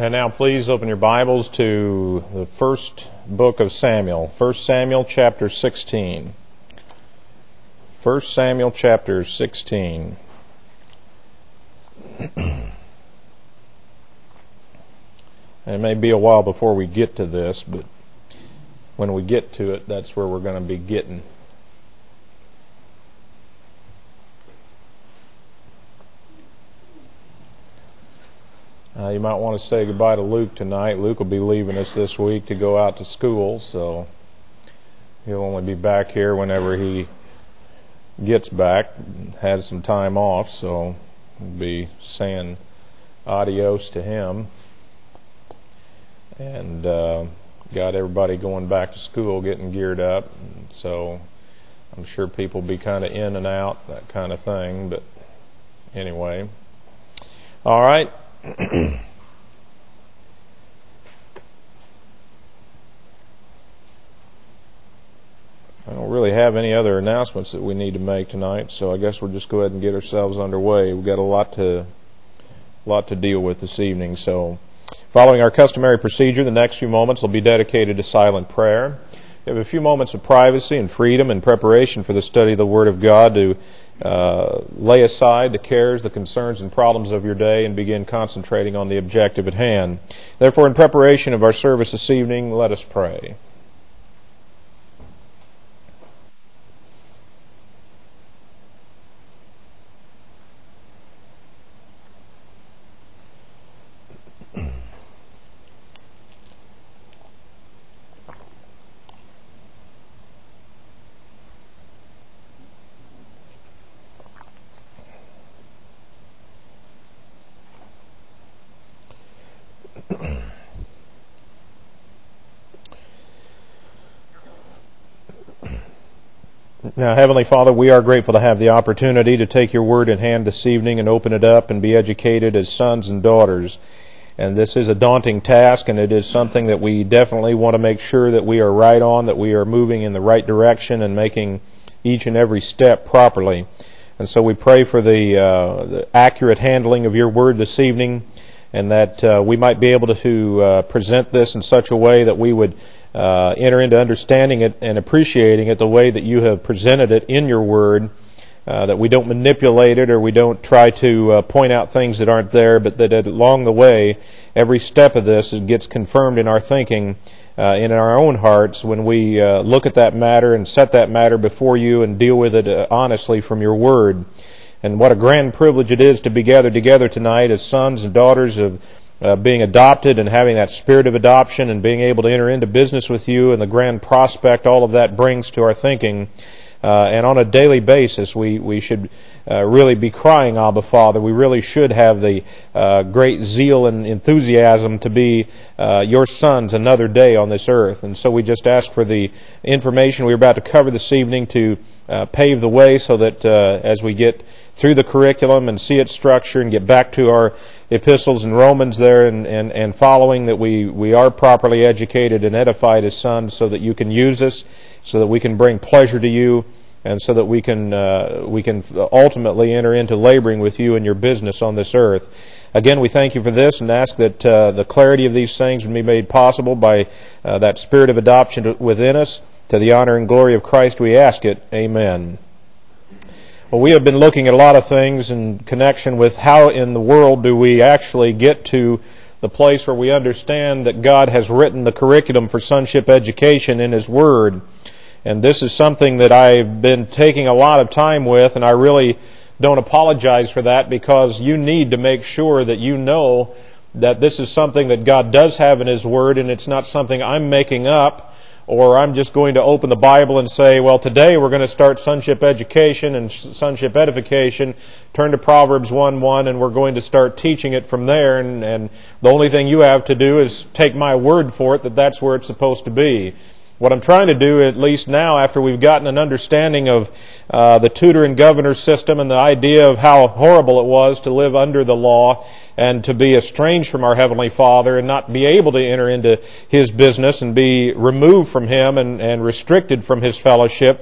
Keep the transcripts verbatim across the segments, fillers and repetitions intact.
And now please open your Bibles to the first book of Samuel, First Samuel chapter sixteen. First Samuel chapter sixteen. And it may be a while before we get to this, but when we get to it, that's where we're going to be getting. Uh, you might want to say goodbye to Luke tonight. Luke will be leaving us this week to go out to school, so he'll only be back here whenever he gets back, has some time off, so we'll be saying adios to him. And uh, got everybody going back to school, getting geared up, so I'm sure people will be kind of in and out, that kind of thing, but anyway. All right. I don't really have any other announcements that we need to make tonight, so I guess we'll just go ahead and get ourselves underway. We've got a lot to lot to deal with this evening. So, following our customary procedure, the next few moments will be dedicated to silent prayer. We have a few moments of privacy and freedom in preparation for the study of the Word of God to uh, lay aside the cares, the concerns, and problems of your day and begin concentrating on the objective at hand. Therefore, in preparation of our service this evening, let us pray. Now, Heavenly Father, we are grateful to have the opportunity to take your word in hand this evening and open it up and be educated as sons and daughters. And this is a daunting task, and it is something that we definitely want to make sure that we are right on, that we are moving in the right direction and making each and every step properly. And so we pray for the, uh, the accurate handling of your word this evening, and that uh, we might be able to, to uh, present this in such a way that we would Uh, enter into understanding it and appreciating it the way that you have presented it in your word, uh, that we don't manipulate it or we don't try to uh, point out things that aren't there, but that along the way, every step of this gets confirmed in our thinking, uh, in our own hearts when we uh, look at that matter and set that matter before you and deal with it uh, honestly from your word. And what a grand privilege it is to be gathered together tonight as sons and daughters of Uh, being adopted and having that spirit of adoption and being able to enter into business with you and the grand prospect all of that brings to our thinking. Uh, and on a daily basis, we, we should uh, really be crying, Abba, Father. We really should have the uh, great zeal and enthusiasm to be uh, your sons another day on this earth. And so we just ask for the information we're about to cover this evening to uh, pave the way so that uh, as we get through the curriculum and see its structure and get back to our epistles and Romans there and, and, and following, that we, we are properly educated and edified as sons so that you can use us, so that we can bring pleasure to you, and so that we can uh, we can ultimately enter into laboring with you in your business on this earth. Again, we thank you for this and ask that uh, the clarity of these things would be made possible by uh, that spirit of adoption within us. To the honor and glory of Christ we ask it. Amen. Well, we have been looking at a lot of things in connection with how in the world do we actually get to the place where we understand that God has written the curriculum for sonship education in His Word. And this is something that I've been taking a lot of time with, and I really don't apologize for that, because you need to make sure that you know that this is something that God does have in His Word, and it's not something I'm making up, or I'm just going to open the Bible and say, well, today we're going to start sonship education and sonship edification. Turn to Proverbs one one, and we're going to start teaching it from there. And, and the only thing you have to do is take my word for it that that's where it's supposed to be. What I'm trying to do, at least now, after we've gotten an understanding of uh, the tutor and governor system and the idea of how horrible it was to live under the law and to be estranged from our Heavenly Father and not be able to enter into His business and be removed from Him and, and restricted from His fellowship,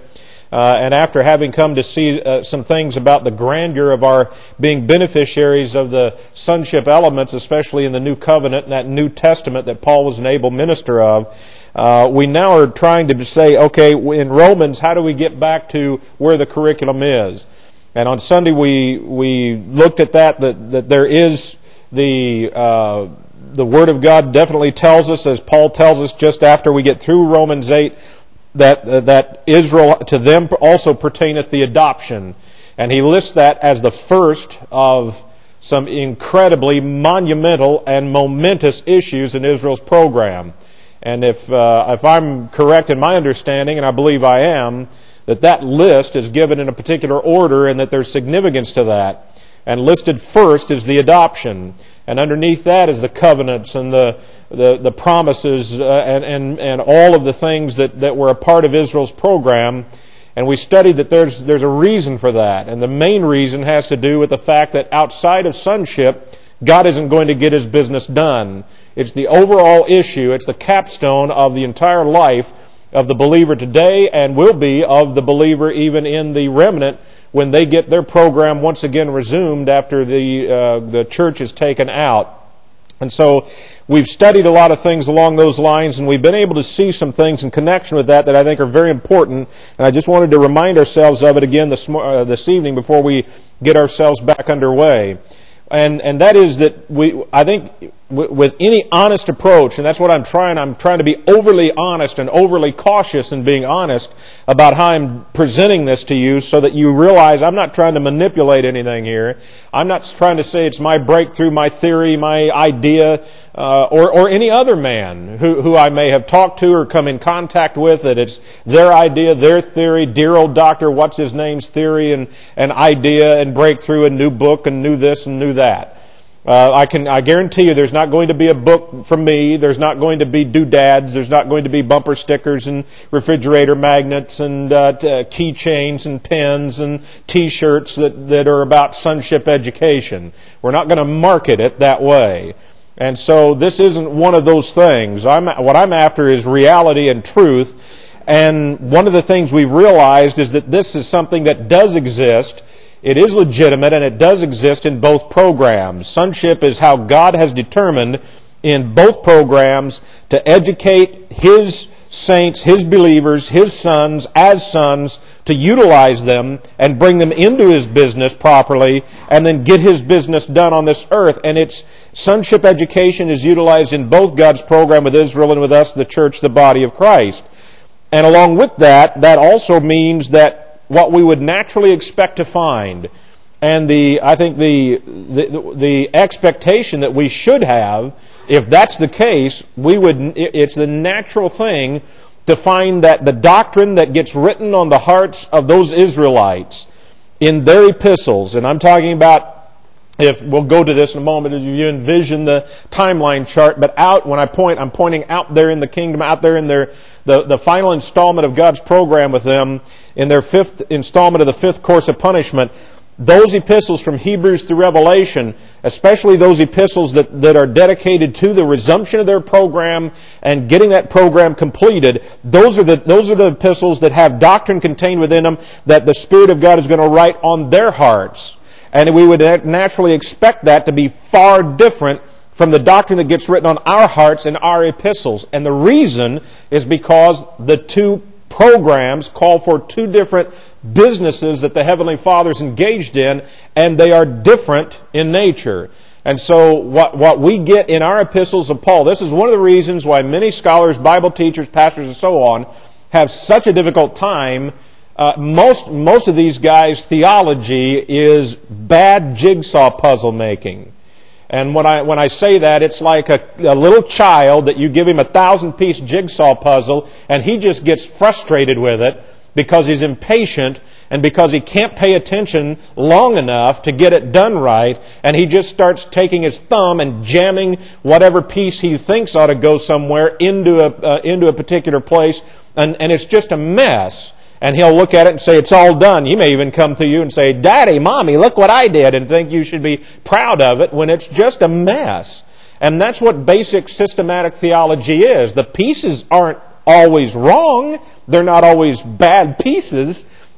Uh, and after having come to see uh, some things about the grandeur of our being beneficiaries of the sonship elements, especially in the New Covenant and that New Testament that Paul was an able minister of, uh, we now are trying to say, okay, in Romans, how do we get back to where the curriculum is? And on Sunday we we looked at that, that, that there is the... Uh, the Word of God definitely tells us, as Paul tells us just after we get through Romans eight, that uh, that Israel, to them also pertaineth the adoption. And he lists that as the first of some incredibly monumental and momentous issues in Israel's program. And if uh, if I'm correct in my understanding, and I believe I am, that that list is given in a particular order and that there's significance to that. And listed first is the adoption. And underneath that is the covenants and the the, the promises uh, and, and, and all of the things that, that were a part of Israel's program. And we studied that there's there's a reason for that. And the main reason has to do with the fact that outside of sonship, God isn't going to get His business done. It's the overall issue. It's the capstone of the entire life of the believer today and will be of the believer even in the remnant when they get their program once again resumed after the uh, the church is taken out. And so we've studied a lot of things along those lines, and we've been able to see some things in connection with that that I think are very important. And I just wanted to remind ourselves of it again this uh, this evening before we get ourselves back underway. And and that is that we I think w- with any honest approach, and that's what I'm trying. I'm trying to be overly honest and overly cautious in being honest about how I'm presenting this to you, so that you realize I'm not trying to manipulate anything here. I'm not trying to say it's my breakthrough, my theory, my idea, uh, or or any other man who who I may have talked to or come in contact with. That it's their idea, their theory, dear old Doctor what's his name's theory and and idea and breakthrough and new book and new this and new that. That. Uh, I can I guarantee you there's not going to be a book from me. There's not going to be doodads. There's not going to be bumper stickers and refrigerator magnets and uh, t- uh, keychains and pens and T-shirts that, that are about sonship education. We're not going to market it that way. And so this isn't one of those things. I'm, what I'm after is reality and truth. And one of the things we've realized is that this is something that does exist. It is legitimate, and it does exist in both programs. Sonship is how God has determined in both programs to educate His saints, His believers, His sons, as sons, to utilize them and bring them into His business properly, and then get His business done on this earth. And it's sonship education is utilized in both God's program with Israel and with us, the church, the body of Christ. And along with that, that also means that what we would naturally expect to find, and the I think the, the the expectation that we should have, if that's the case, we would it's the natural thing to find that the doctrine that gets written on the hearts of those Israelites in their epistles, and I'm talking about, if we'll go to this in a moment as you envision the timeline chart, but out when I point, I'm pointing out there in the kingdom, out there in their the, the final installment of God's program with them, in their fifth installment of the fifth course of punishment. Those epistles from Hebrews through Revelation, especially those epistles that, that are dedicated to the resumption of their program and getting that program completed, those are the those are the epistles that have doctrine contained within them that the Spirit of God is going to write on their hearts. And we would naturally expect that to be far different from the doctrine that gets written on our hearts in our epistles. And the reason is because the two programs call for two different businesses that the Heavenly Father's engaged in, and they are different in nature. And so what, what we get in our epistles of Paul, this is one of the reasons why many scholars, Bible teachers, pastors, and so on have such a difficult time. Uh, most most of these guys' theology is bad jigsaw puzzle making. And when I when I say that, it's like a, a little child that you give him a thousand-piece jigsaw puzzle, and he just gets frustrated with it because he's impatient and because he can't pay attention long enough to get it done right, and he just starts taking his thumb and jamming whatever piece he thinks ought to go somewhere into a uh, into a particular place, and, and it's just a mess. And he'll look at it and say, it's all done. He may even come to you and say, Daddy, Mommy, look what I did, and think you should be proud of it when it's just a mess. And that's what basic systematic theology is. The pieces aren't always wrong. They're not always bad pieces.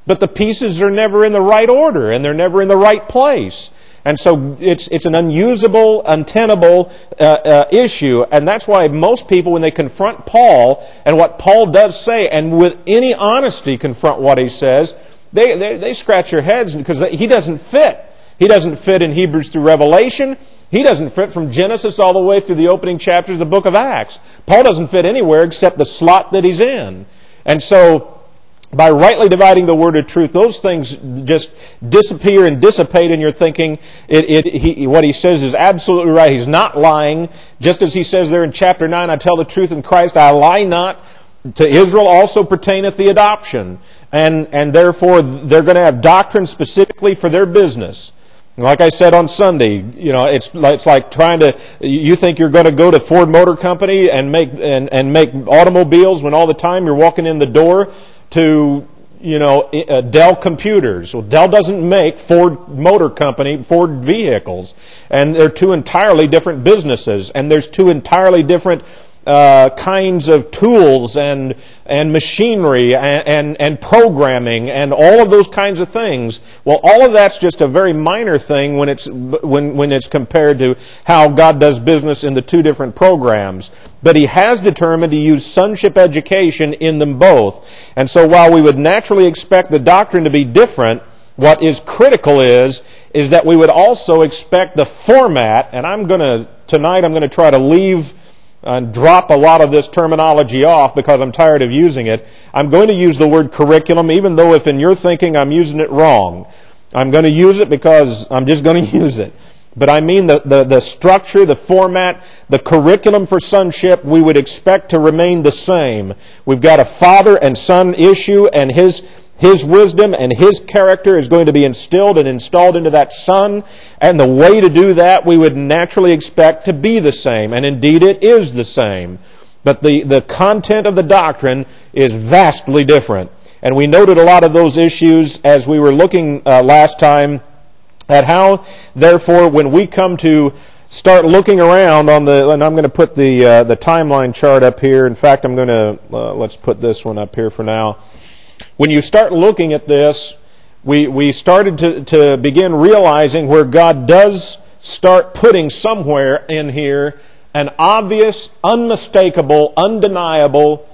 but the pieces are never in the right order, and they're never in the right place. And so it's it's an unusable, untenable uh, uh, issue, and that's why most people, when they confront Paul and what Paul does say, and with any honesty confront what he says, they they, they scratch their heads because he doesn't fit. He doesn't fit in Hebrews through Revelation. He doesn't fit from Genesis all the way through the opening chapters of the book of Acts. Paul doesn't fit anywhere except the slot that he's in. And so, by rightly dividing the word of truth, those things just disappear and dissipate in your thinking. It, it, he, what he says is absolutely right. He's not lying. Just as he says there in chapter nine, I tell the truth in Christ, I lie not. To Israel also pertaineth the adoption. And, and therefore, they're going to have doctrine specifically for their business. Like I said on Sunday, you know, it's it's like trying to. You think you're going to go to Ford Motor Company and make and, and make automobiles when all the time you're walking in the door to, you know, uh, Dell Computers. Well, Dell doesn't make Ford Motor Company, Ford vehicles. And they're two entirely different businesses. And there's two entirely different uh, kinds of tools and and machinery and, and, and programming and all of those kinds of things. Well, all of that's just a very minor thing when it's when when it's compared to how God does business in the two different programs. But He has determined to use sonship education in them both. And so while we would naturally expect the doctrine to be different, what is critical is, is that we would also expect the format, and I'm going to, tonight I'm going to try to leave and drop a lot of this terminology off because I'm tired of using it. I'm going to use the word curriculum, even though if in your thinking I'm using it wrong. I'm going to use it because I'm just going to use it. But I mean the, the, the structure, the format, the curriculum for sonship, we would expect to remain the same. We've got a father and son issue, and his his wisdom and his character is going to be instilled and installed into that son. And the way to do that we would naturally expect to be the same. And indeed it is the same. But the, the content of the doctrine is vastly different. And we noted a lot of those issues as we were looking uh, last time at how, therefore, when we come to start looking around on the, and I'm going to put the uh, the timeline chart up here. In fact, I'm going to, uh, let's put this one up here for now. When you start looking at this, we, we started to, to begin realizing where God does start putting somewhere in here an obvious, unmistakable, undeniable,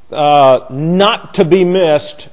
uh, not to be missed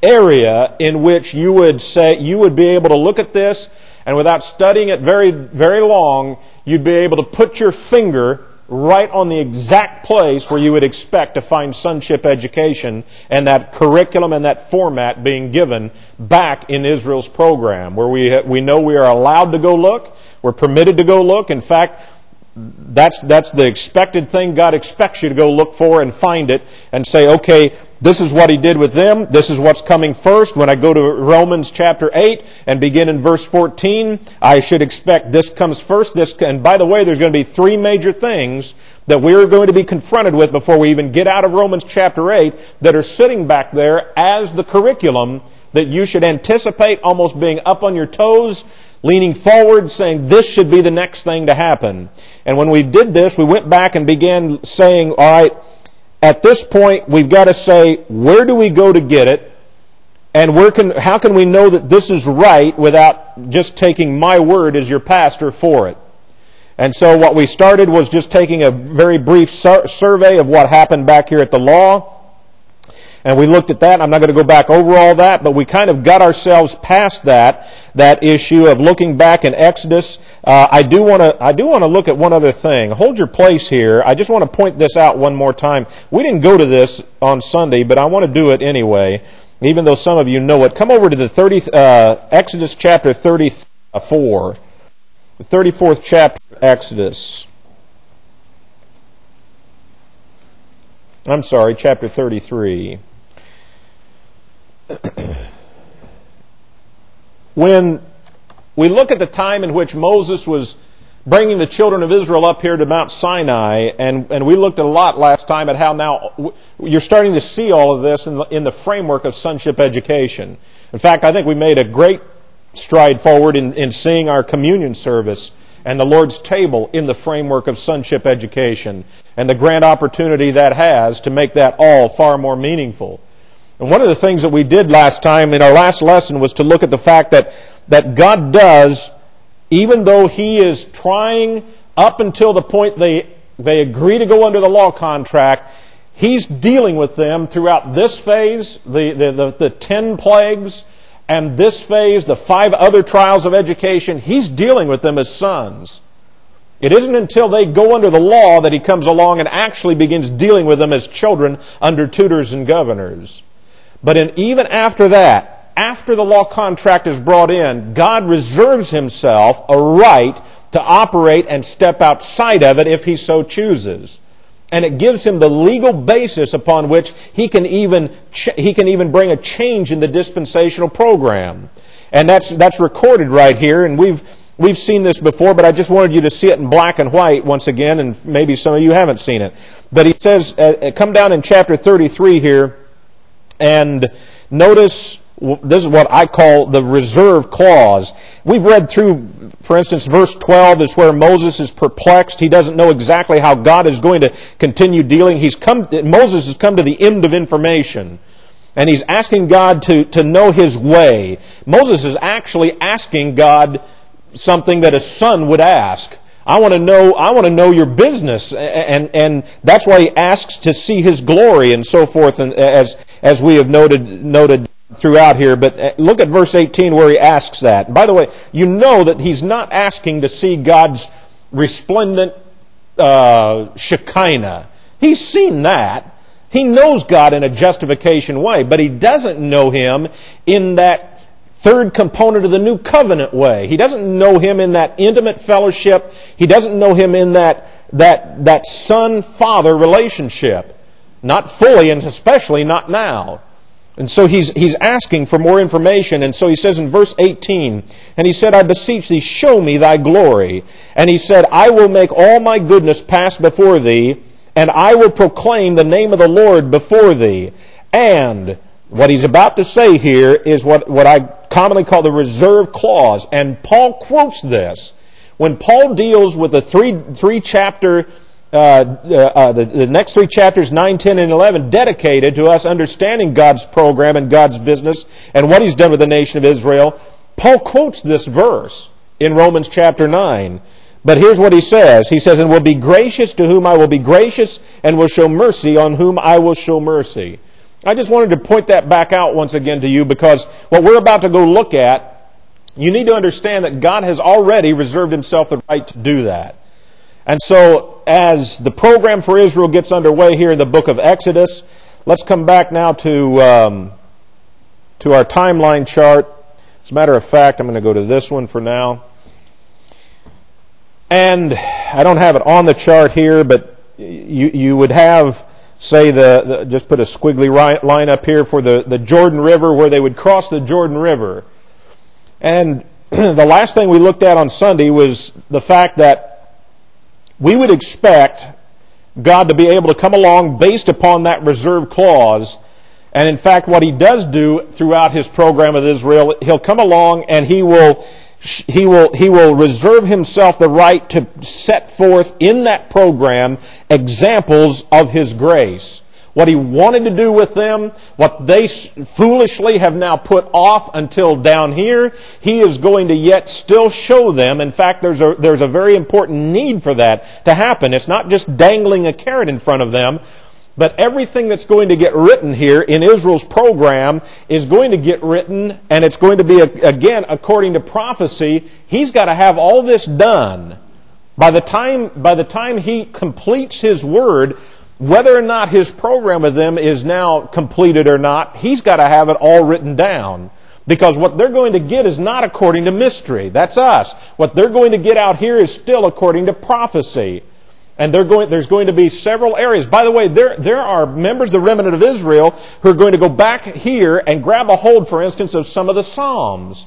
area in which you would say, you would be able to look at this, and without studying it very, very long, you'd be able to put your finger right on the exact place where you would expect to find sonship education and that curriculum and that format being given back in Israel's program, where we we know we are allowed to go look, we're permitted to go look. In fact, that's that's the expected thing. God expects you to go look for and find it and say, okay, this is what He did with them. This is what's coming first. When I go to Romans chapter eight and begin in verse fourteen, I should expect this comes first. This, and by the way, there's going to be three major things that we're going to be confronted with before we even get out of Romans chapter eight that are sitting back there as the curriculum that you should anticipate almost being up on your toes, leaning forward, saying this should be the next thing to happen. And when we did this, we went back and began saying, all right, at this point, we've got to say, where do we go to get it? And where can, how can we know that this is right without just taking my word as your pastor for it? And so what we started was just taking a very brief sur- survey of what happened back here at the law. And we looked at that. I'm not going to go back over all that, but we kind of got ourselves past that, that issue of looking back in Exodus. Uh, I do want to, I do want to look at one other thing. Hold your place here. I just want to point this out one more time. We didn't go to this on Sunday, but I want to do it anyway, even though some of you know it. Come over to the thirty, uh, Exodus chapter thirty-four, the thirty-fourth chapter of Exodus. I'm sorry, chapter thirty-three. When we look at the time in which Moses was bringing the children of Israel up here to Mount Sinai, and, and we looked a lot last time at how now you're starting to see all of this in the, in the framework of sonship education. In fact, I think we made a great stride forward in, in seeing our communion service and the Lord's table in the framework of sonship education and the grand opportunity that has to make that all far more meaningful. And one of the things that we did last time in our last lesson was to look at the fact that, that God does, even though He is trying up until the point they, they agree to go under the law contract, He's dealing with them throughout this phase, the, the, the, the ten plagues, and this phase, the five other trials of education. He's dealing with them as sons. It isn't until they go under the law that He comes along and actually begins dealing with them as children under tutors and governors. But in, even after that, after the law contract is brought in, God reserves Himself a right to operate and step outside of it if He so chooses. And it gives Him the legal basis upon which He can even ch- He can even bring a change in the dispensational program. And that's that's recorded right here, and we've we've seen this before, but I just wanted you to see it in black and white once again, and maybe some of you haven't seen it. But He says, uh, come down in chapter thirty-three here, and notice, this is what I call the reserve clause. We've read through, for instance, verse twelve is where Moses is perplexed. He doesn't know exactly how God is going to continue dealing. He's come, Moses has come to the end of information, and he's asking God to, to know His way. Moses is actually asking God something that a son would ask. I want to know, I want to know your business. And, and that's why he asks to see His glory and so forth, and as, as we have noted, noted throughout here. But look at verse eighteen where he asks that. And by the way, you know that he's not asking to see God's resplendent uh, Shekinah. He's seen that. He knows God in a justification way, but he doesn't know Him in that third component of the new covenant way. He doesn't know Him in that intimate fellowship. He doesn't know Him in that that that son-father relationship. Not fully, and especially not now. And so he's he's asking for more information. And so he says in verse eighteen, and he said, I beseech thee, show me thy glory. And he said, I will make all my goodness pass before thee, and I will proclaim the name of the Lord before thee. And what he's about to say here is what, what I commonly call the reserve clause. And Paul quotes this. When Paul deals with the three, three chapter, uh, uh, the, the next three chapters, nine, ten, and eleven, dedicated to us understanding God's program and God's business and what He's done with the nation of Israel, Paul quotes this verse in Romans chapter nine. But here's what he says. He says, and will be gracious to whom I will be gracious, and will show mercy on whom I will show mercy. I just wanted to point that back out once again to you, because what we're about to go look at, you need to understand that God has already reserved Himself the right to do that. And so, as the program for Israel gets underway here in the book of Exodus, let's come back now to, um, to our timeline chart. As a matter of fact, I'm going to go to this one for now. And I don't have it on the chart here, but you, you would have, say, the, the just put a squiggly line up here for the, the Jordan River, where they would cross the Jordan River. And the last thing we looked at on Sunday was the fact that we would expect God to be able to come along based upon that reserve clause. And in fact, what He does do throughout His program with Israel, He'll come along and He will He will, he will reserve Himself the right to set forth in that program examples of His grace. What He wanted to do with them, what they foolishly have now put off until down here, He is going to yet still show them. In fact, there's a, there's a very important need for that to happen. It's not just dangling a carrot in front of them, but everything that's going to get written here in Israel's program is going to get written, and it's going to be, again, according to prophecy. He's got to have all this done. By the time, by the time He completes His word, whether or not His program with them is now completed or not, He's got to have it all written down. Because what they're going to get is not according to mystery. That's us. What they're going to get out here is still according to prophecy. And they're going, there's going to be several areas. By the way, there, there are members of the remnant of Israel who are going to go back here and grab a hold, for instance, of some of the Psalms.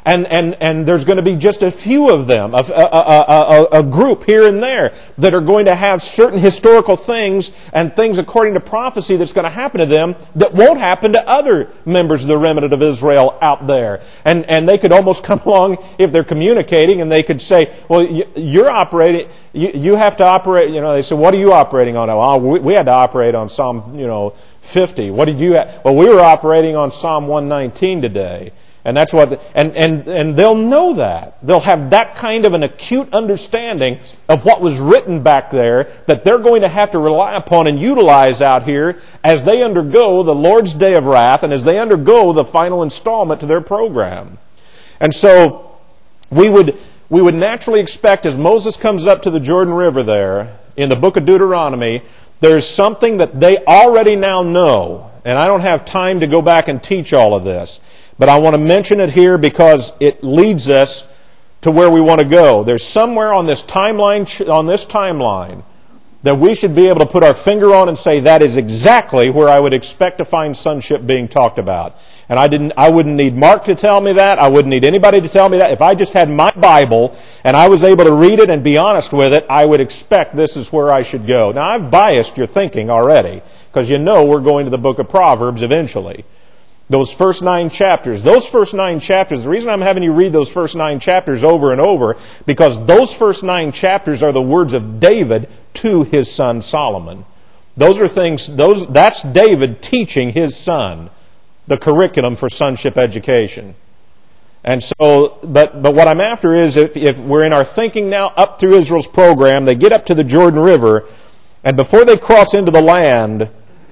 And, and, and there's going to be just a few of them, a, a, a, a, a group here and there that are going to have certain historical things and things according to prophecy that's going to happen to them that won't happen to other members of the remnant of Israel out there. And, and they could almost come along if they're communicating and they could say, well, you're operating, you, you have to operate, you know, they say, what are you operating on? Oh, we, we had to operate on Psalm, you know, fifty. What did you have? Well, we were operating on Psalm one nineteen today. And that's what, and, and, and they'll know that. They'll have that kind of an acute understanding of what was written back there that they're going to have to rely upon and utilize out here as they undergo the Lord's day of wrath and as they undergo the final installment to their program. And so we would, we would naturally expect as Moses comes up to the Jordan River there in the book of Deuteronomy, there's something that they already now know. And I don't have time to go back and teach all of this. But I want to mention it here because it leads us to where we want to go. There's somewhere on this timeline, on this timeline that we should be able to put our finger on and say that is exactly where I would expect to find sonship being talked about. And I didn't, I wouldn't need Mark to tell me that. I wouldn't need anybody to tell me that. If I just had my Bible and I was able to read it and be honest with it, I would expect this is where I should go. Now, I've biased your thinking already because you know we're going to the book of Proverbs eventually. Those first nine chapters, those first nine chapters, the reason I'm having you read those first nine chapters over and over, because those first nine chapters are the words of David to his son Solomon. Those are things, those, that's David teaching his son the curriculum for sonship education. And so, but, but what I'm after is if, if we're in our thinking now up through Israel's program, they get up to the Jordan River, and before they cross into the land,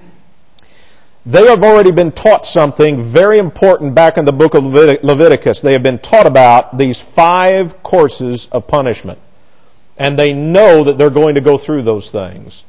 they have already been taught something very important back in the book of Leviticus. They have been taught about these five courses of punishment. And they know that they're going to go through those things.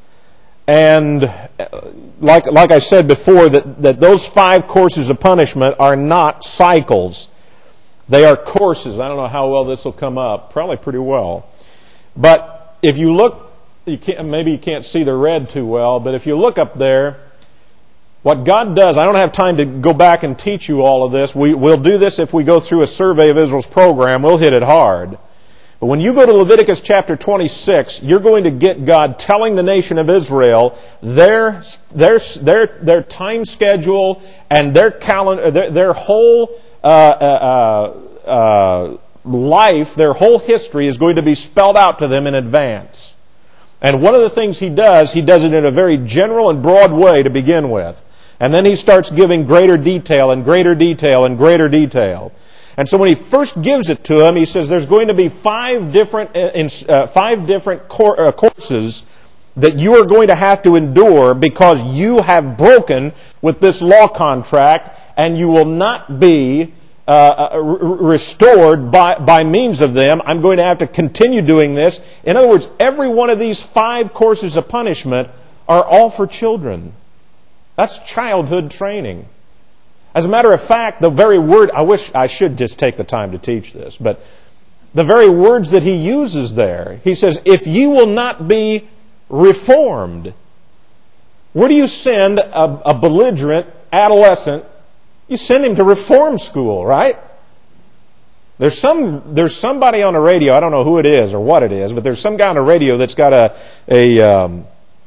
And like, like I said before, that, that those five courses of punishment are not cycles. They are courses. I don't know how well this will come up. Probably pretty well. But if you look, you can't, maybe you can't see the red too well, but if you look up there, what God does, I don't have time to go back and teach you all of this. We, we'll do this if we go through a survey of Israel's program. We'll hit it hard. But when you go to Leviticus chapter twenty-six, you're going to get God telling the nation of Israel their, their, their, their time schedule and their calendar, their, their whole uh, uh, uh, life, their whole history is going to be spelled out to them in advance. And one of the things He does, He does it in a very general and broad way to begin with. And then He starts giving greater detail and greater detail and greater detail. And so when He first gives it to them, He says there's going to be five different uh, five different cor- uh, courses that you are going to have to endure because you have broken with this law contract and you will not be uh, restored by, by means of them. I'm going to have to continue doing this. In other words, every one of these five courses of punishment are all for children. That's childhood training. As a matter of fact, the very word, I wish I should just take the time to teach this, but the very words that He uses there, He says, if you will not be reformed, where do you send a, a belligerent adolescent? You send him to reform school, right? There's some, there's somebody on the radio, I don't know who it is or what it is, but there's some guy on the radio that's got a, a um,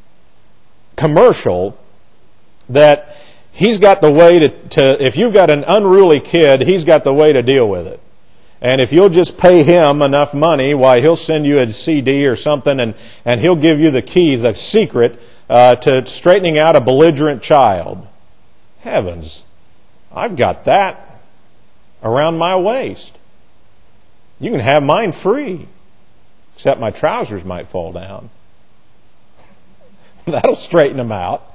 commercial that he's got the way to, to, if you've got an unruly kid, he's got the way to deal with it. And if you'll just pay him enough money, why, he'll send you a C D or something, and, and he'll give you the keys, the secret uh, to straightening out a belligerent child. Heavens, I've got that around my waist. You can have mine free, except my trousers might fall down. That'll straighten them out.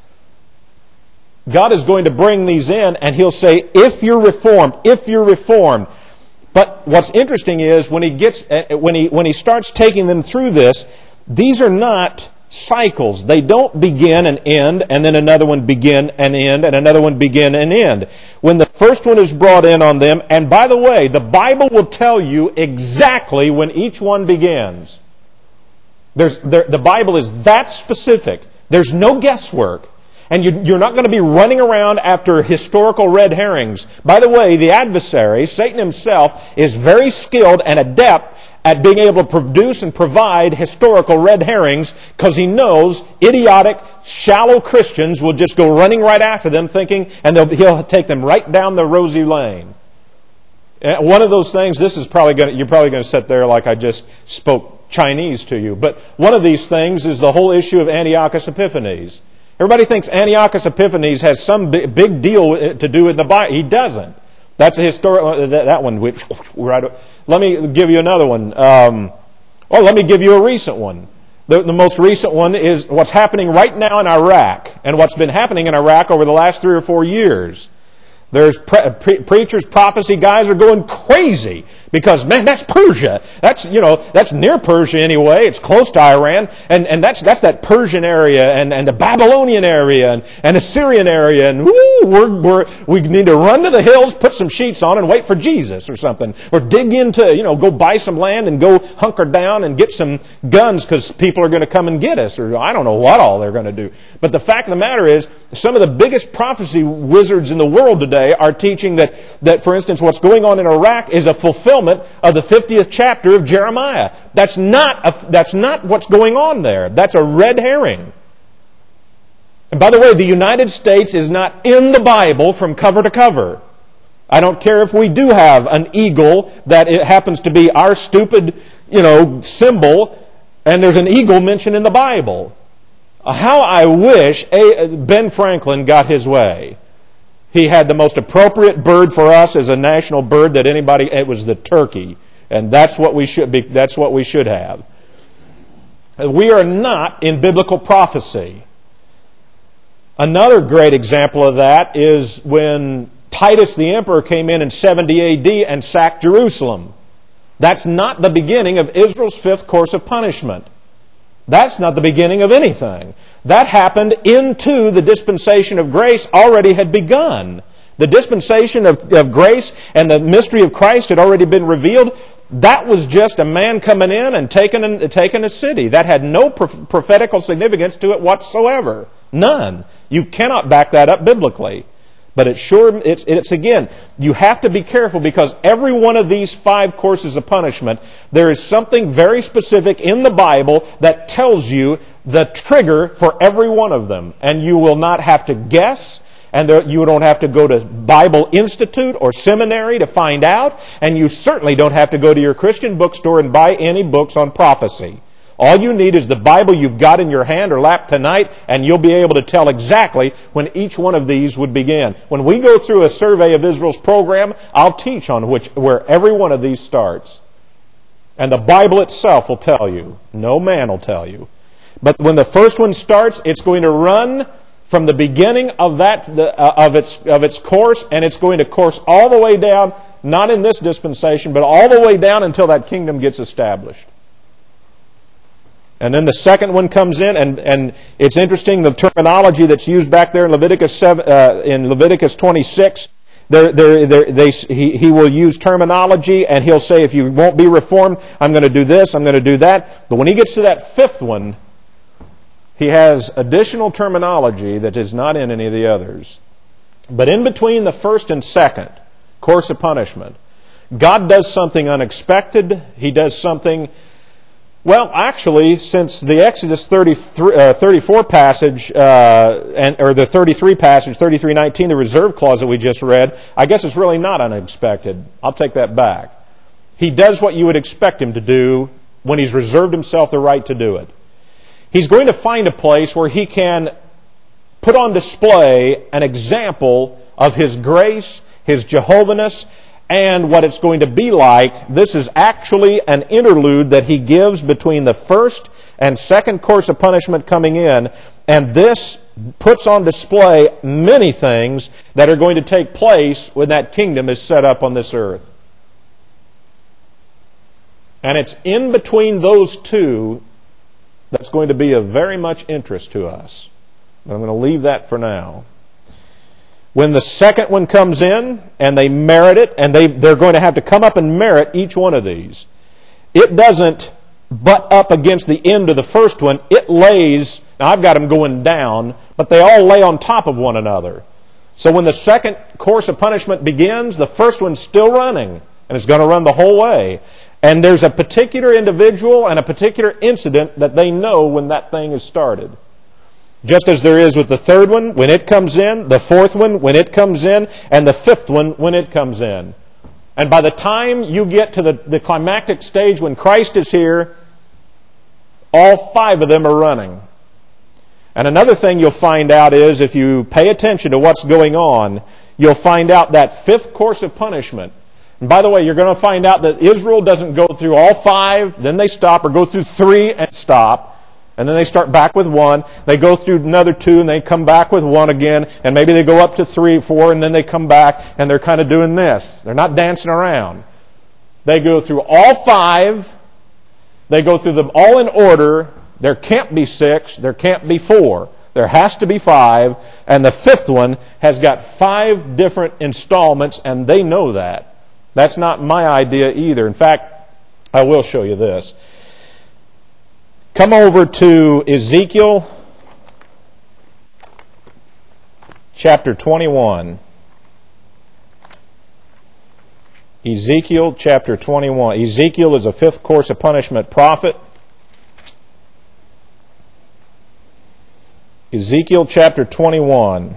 God is going to bring these in, and He'll say, if you're reformed, if you're reformed. But what's interesting is when he gets, when he when he starts taking them through this, these are not cycles. They don't begin and end, and then another one begin and end, and another one begin and end. When the first one is brought in on them, and by the way, the Bible will tell you exactly when each one begins. There's, there, the Bible is that specific. There's no guesswork. And you, you're not going to be running around after historical red herrings. By the way, the adversary, Satan himself, is very skilled and adept at being able to produce and provide historical red herrings because he knows idiotic, shallow Christians will just go running right after them thinking, and they'll, he'll take them right down the rosy lane. And one of those things, this is probably going to, you're probably going to sit there like I just spoke Chinese to you, but one of these things is the whole issue of Antiochus Epiphanes. Everybody thinks Antiochus Epiphanes has some big, big deal to do with the Bible. He doesn't. That's a historical, that, that one, which, right. Let me give you another one. Um, oh, let me give you a recent one. The, the most recent one is what's happening right now in Iraq and what's been happening in Iraq over the last three or four years. There's pre- pre- preachers, prophecy guys are going crazy because, man, that's Persia. That's, you know, that's near Persia anyway. It's close to Iran. And, and that's, that's that Persian area and, and the Babylonian area and, and Assyrian area. And woo, we're, we're, we need to run to the hills, put some sheets on and wait for Jesus or something. Or dig into, you know, go buy some land and go hunker down and get some guns because people are going to come and get us. Or I don't know what all they're going to do. But the fact of the matter is, some of the biggest prophecy wizards in the world today are teaching that, that, for instance, what's going on in Iraq is a fulfillment of the fiftieth chapter of Jeremiah. That's not, a, that's not what's going on there. That's a red herring. And by the way, the United States is not in the Bible from cover to cover. I don't care if we do have an eagle that it happens to be our stupid, you know, symbol, and there's an eagle mentioned in the Bible. How I wish Ben Franklin got his way. He had the most appropriate bird for us as a national bird that anybody, it was the turkey. And that's what we should be, that's what we should have. We are not in biblical prophecy. Another great example of that is when Titus the emperor came in in seventy A D and sacked Jerusalem. That's not the beginning of Israel's fifth course of punishment. That's not the beginning of anything. That happened into the dispensation of grace already had begun. The dispensation of, of grace and the mystery of Christ had already been revealed. That was just a man coming in and taking, taking a city. That had no prophetical significance to it whatsoever. None. You cannot back that up biblically. But it's sure, it's, it's again, you have to be careful because every one of these five courses of punishment, there is something very specific in the Bible that tells you the trigger for every one of them. And you will not have to guess, and there, you don't have to go to Bible Institute or seminary to find out, and you certainly don't have to go to your Christian bookstore and buy any books on prophecy. All you need is the Bible you've got in your hand or lap tonight, and you'll be able to tell exactly when each one of these would begin. When we go through a survey of Israel's program, I'll teach on which where every one of these starts. And the Bible itself will tell you. No man will tell you. But when the first one starts, it's going to run from the beginning of that the, uh, of its of its course, and it's going to course all the way down, not in this dispensation, but all the way down until that kingdom gets established. And then the second one comes in, and, and it's interesting, the terminology that's used back there in Leviticus seven, uh, in Leviticus twenty-six. They're, they're, they're, they, he, he will use terminology, and he'll say, if you won't be reformed, I'm going to do this, I'm going to do that. But when he gets to that fifth one, he has additional terminology that is not in any of the others. But in between the first and second course of punishment, God does something unexpected. He does something... Well, actually, since the Exodus thirty-three, uh, thirty-four passage, uh, and, or the thirty-three passage, thirty-three nineteen, the reserve clause that we just read, I guess it's really not unexpected. I'll take that back. He does what you would expect him to do when he's reserved himself the right to do it. He's going to find a place where he can put on display an example of his grace, his Jehovahness, and what it's going to be like. This is actually an interlude that he gives between the first and second course of punishment coming in, and this puts on display many things that are going to take place when that kingdom is set up on this earth. And it's in between those two that's going to be of very much interest to us. But I'm going to leave that for now. When the second one comes in, and they merit it, and they, they're going to have to come up and merit each one of these. It doesn't butt up against the end of the first one. It lays Now I've got them going down, but they all lay on top of one another. So when the second course of punishment begins, the first one's still running, and it's going to run the whole way. And there's a particular individual and a particular incident that they know when that thing is started. Just as there is with the third one when it comes in, the fourth one when it comes in, and the fifth one when it comes in. And by the time you get to the, the climactic stage when Christ is here, all five of them are running. And another thing you'll find out is, if you pay attention to what's going on, you'll find out that fifth course of punishment. And by the way, you're going to find out that Israel doesn't go through all five, then they stop, or go through three and stop. And then they start back with one. They go through another two, and they come back with one again. And maybe they go up to three, four, and then they come back, and they're kind of doing this. They're not dancing around. They go through all five. They go through them all in order. There can't be six. There can't be four. There has to be five. And the fifth one has got five different installments, and they know that. That's not my idea either. In fact, I will show you this. Come over to Ezekiel chapter twenty-one. Ezekiel chapter twenty-one. Ezekiel is a fifth course of punishment prophet. Ezekiel chapter twenty-one.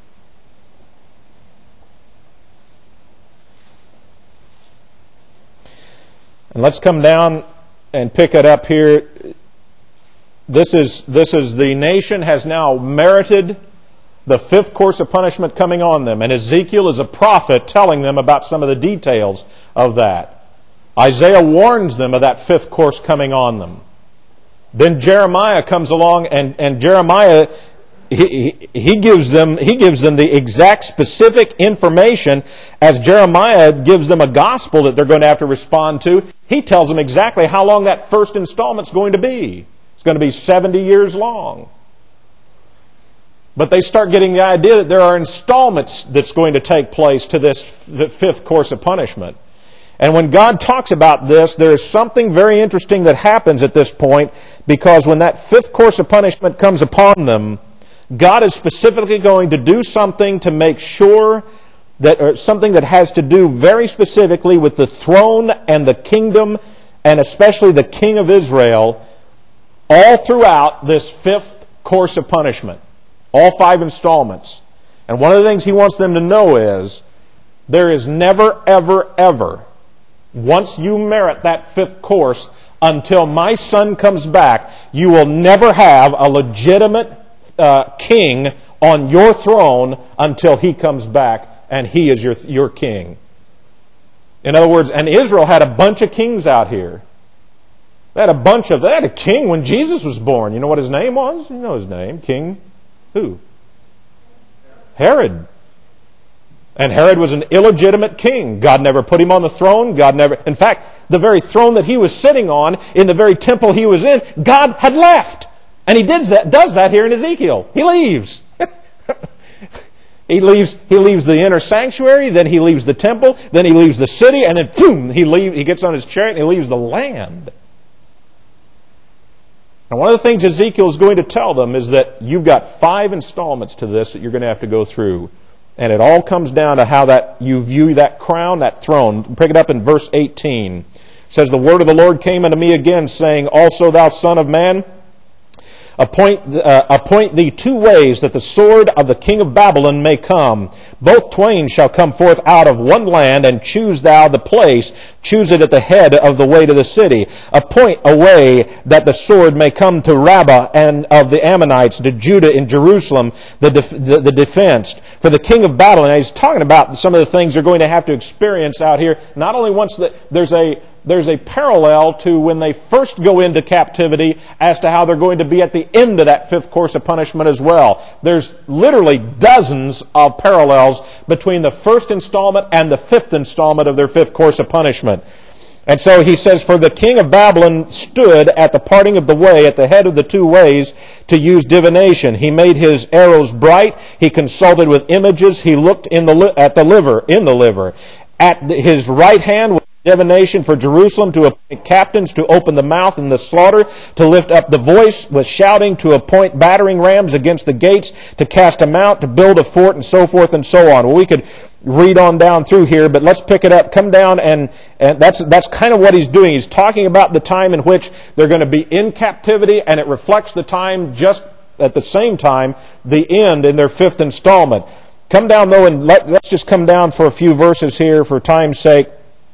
And let's come down and pick it up here. This is, this is the nation has now merited the fifth course of punishment coming on them. And Ezekiel is a prophet telling them about some of the details of that. Isaiah warns them of that fifth course coming on them. Then Jeremiah comes along, and, and Jeremiah, he, he, he gives them, he gives them the exact specific information. As Jeremiah gives them a gospel that they're going to have to respond to, he tells them exactly how long that first installment's going to be. It's going to be seventy years long. But they start getting the idea that there are installments that's going to take place to this fifth course of punishment. And when God talks about this, there is something very interesting that happens at this point, because when that fifth course of punishment comes upon them, God is specifically going to do something to make sure that, or something that has to do very specifically with the throne and the kingdom, and especially the king of Israel, all throughout this fifth course of punishment. All five installments. And one of the things he wants them to know is, there is never, ever, ever, once you merit that fifth course, until my son comes back, you will never have a legitimate uh, king on your throne until he comes back and he is your, your king. In other words, and Israel had a bunch of kings out here. They had a bunch of, they had a king when Jesus was born. You know what his name was? You know his name. King who? Herod. And Herod was an illegitimate king. God never put him on the throne. God never, in fact, the very throne that he was sitting on, in the very temple he was in, God had left. And he did that, does that here in Ezekiel. He leaves. He leaves, he leaves the inner sanctuary, then he leaves the temple, then he leaves the city, and then boom, he leave, he gets on his chariot and he leaves the land. And one of the things Ezekiel is going to tell them is that you've got five installments to this that you're going to have to go through. And it all comes down to how that you view that crown, that throne. Pick it up in verse eighteen. It says, "The word of the Lord came unto me again, saying, Also thou son of man, Appoint, uh, appoint thee two ways that the sword of the king of Babylon may come. Both twain shall come forth out of one land, and choose thou the place. Choose it at the head of the way to the city. Appoint a way that the sword may come to Rabbah and of the Ammonites, to Judah and Jerusalem, the, def- the, the defense. For the king of Babylon," and he's talking about some of the things they're going to have to experience out here. Not only once the, there's a There's a parallel to when they first go into captivity as to how they're going to be at the end of that fifth course of punishment as well. There's literally dozens of parallels between the first installment and the fifth installment of their fifth course of punishment. And so he says, "For the king of Babylon stood at the parting of the way, at the head of the two ways, to use divination. He made his arrows bright. He consulted with images. He looked in the li- at the liver, in the liver. At the, his right hand was divination, for Jerusalem, to appoint captains, to open the mouth in the slaughter, to lift up the voice with shouting, to appoint battering rams against the gates, to cast them out, to build a fort, and so forth and so on. Well, we could read on down through here, but let's pick it up. Come down, and, and that's that's kind of what he's doing. He's talking about the time in which they're going to be in captivity, and it reflects the time just at the same time, the end in their fifth installment. Come down, though, and let, let's just come down for a few verses here for time's sake.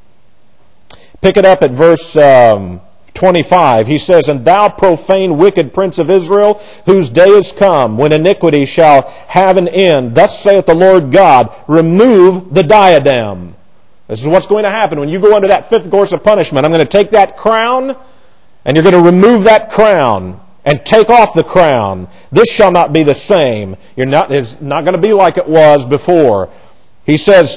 Pick it up at verse um, twenty-five. He says, "And thou profane, wicked prince of Israel, whose day is come, when iniquity shall have an end. Thus saith the Lord God, remove the diadem." This is what's going to happen. When you go under that fifth course of punishment, I'm going to take that crown, and you're going to remove that crown, and take off the crown. This shall not be the same. You're not, it's not going to be like it was before. He says,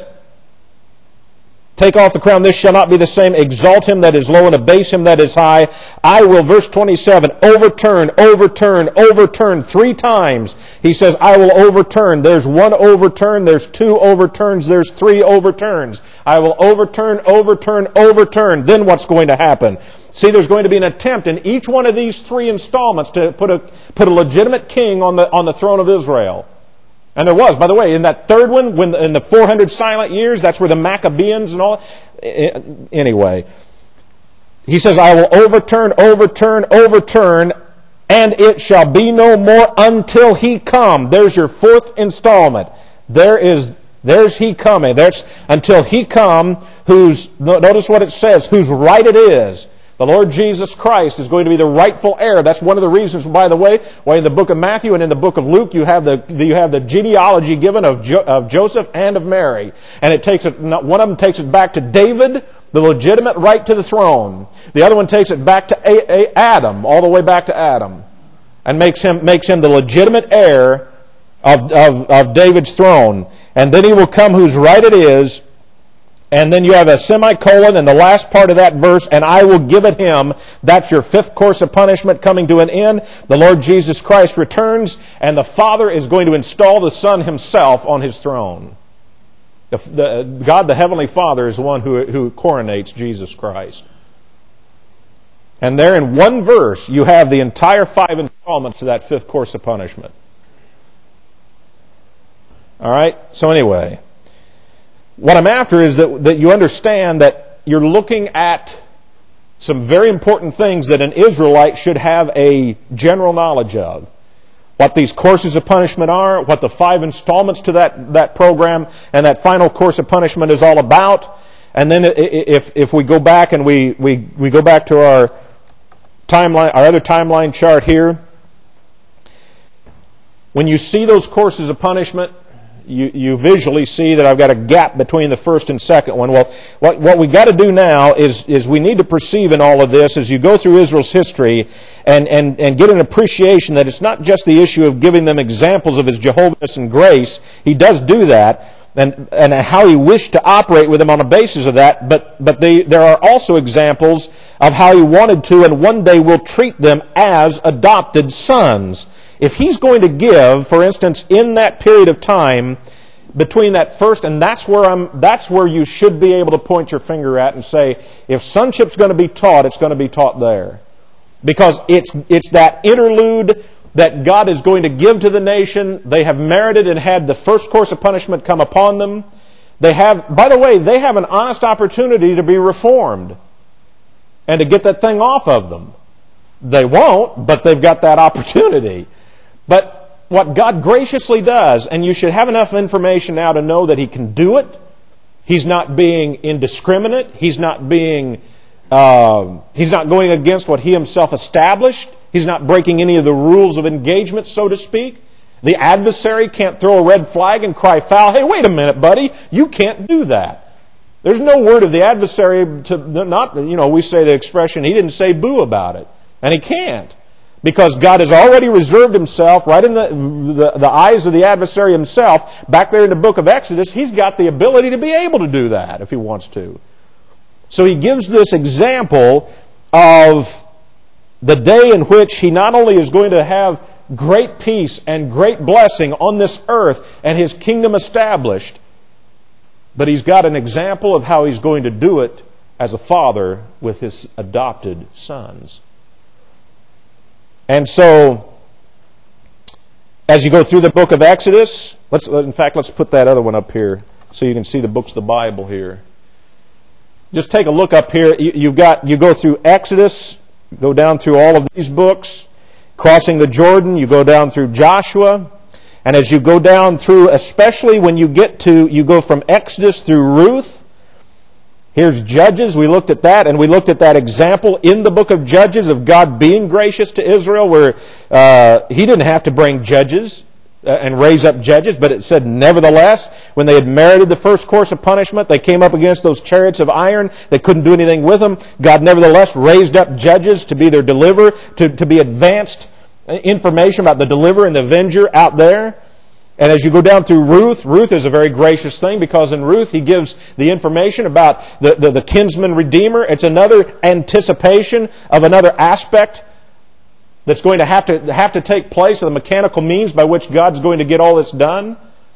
take off the crown, this shall not be the same. Exalt him that is low and abase him that is high. I will, verse twenty-seven, overturn, overturn, overturn. Three times he says, I will overturn. There's one overturn, there's two overturns, there's three overturns. I will overturn, overturn, overturn. Then what's going to happen? See, there's going to be an attempt in each one of these three installments to put a, put a legitimate king on the, on the throne of Israel. And there was, by the way, in that third one, when the, in the four hundred silent years, that's where the Maccabeans and all. Anyway, he says, I will overturn, overturn, overturn, and it shall be no more until he come. There's your fourth installment. There is, there's he coming. There's until he come, whose, notice what it says, whose right it is. The Lord Jesus Christ is going to be the rightful heir. That's one of the reasons, by the way, why in the book of Matthew and in the book of Luke you have the you have the genealogy given of jo- of Joseph and of Mary, and it takes it. One of them takes it back to David, the legitimate right to the throne. The other one takes it back to A- A- Adam, all the way back to Adam, and makes him makes him the legitimate heir of, of of David's throne. And then he will come whose right it is. And then you have a semicolon in the last part of that verse, and I will give it him. That's your fifth course of punishment coming to an end. The Lord Jesus Christ returns, and the Father is going to install the Son himself on his throne. The, the, God, the Heavenly Father, is the one who, who coronates Jesus Christ. And there in one verse, you have the entire five installments to that fifth course of punishment. All right? So anyway, what I'm after is that, that you understand that you're looking at some very important things that an Israelite should have a general knowledge of. What these courses of punishment are, what the five installments to that, that program and that final course of punishment is all about. And then if, if we go back and we, we, we go back to our timeline, our other timeline chart here, when you see those courses of punishment, You, you visually see that I've got a gap between the first and second one. Well, what, what we've got to do now is, is we need to perceive in all of this as you go through Israel's history and, and, and get an appreciation that it's not just the issue of giving them examples of His Jehovah's and grace. He does do that, and, and how He wished to operate with them on the basis of that, but, but they, there are also examples of how He wanted to and one day will treat them as adopted sons. If He's going to give, for instance, in that period of time between that first, and that's where I'm, that's where you should be able to point your finger at and say, if sonship's going to be taught, it's going to be taught there. Because it's, it's that interlude that God is going to give to the nation. They have merited and had the first course of punishment come upon them. They have, by the way, they have an honest opportunity to be reformed and to get that thing off of them. They won't, but they've got that opportunity. But what God graciously does, and you should have enough information now to know that He can do it. He's not being indiscriminate. He's not being, uh, He's not going against what He Himself established. He's not breaking any of the rules of engagement, so to speak. The adversary can't throw a red flag and cry foul. Hey, wait a minute, buddy. You can't do that. There's no word of the adversary to not, you know, we say the expression, he didn't say boo about it. And he can't. Because God has already reserved Himself, right in the, the, the eyes of the adversary himself, back there in the book of Exodus, He's got the ability to be able to do that if He wants to. So He gives this example of the day in which He not only is going to have great peace and great blessing on this earth and His kingdom established, but He's got an example of how He's going to do it as a father with his adopted sons. And so, as you go through the book of Exodus, let's in fact, let's put that other one up here so you can see the books of the Bible here. Just take a look up here. You, you've got, you go through Exodus, go down through all of these books, crossing the Jordan, you go down through Joshua, and as you go down through, especially when you get to, you go from Exodus through Ruth. Here's Judges. We looked at that, and we looked at that example in the book of Judges of God being gracious to Israel, where uh, He didn't have to bring judges uh, and raise up judges, but it said, nevertheless, when they had merited the first course of punishment, they came up against those chariots of iron. They couldn't do anything with them. God nevertheless raised up judges to be their deliverer, to, to be advanced information about the deliverer and the avenger out there. And as you go down through Ruth, Ruth is a very gracious thing, because in Ruth he gives the information about the, the, the kinsman redeemer. It's another anticipation of another aspect that's going to have to have to take place, of the mechanical means by which God's going to get all this done.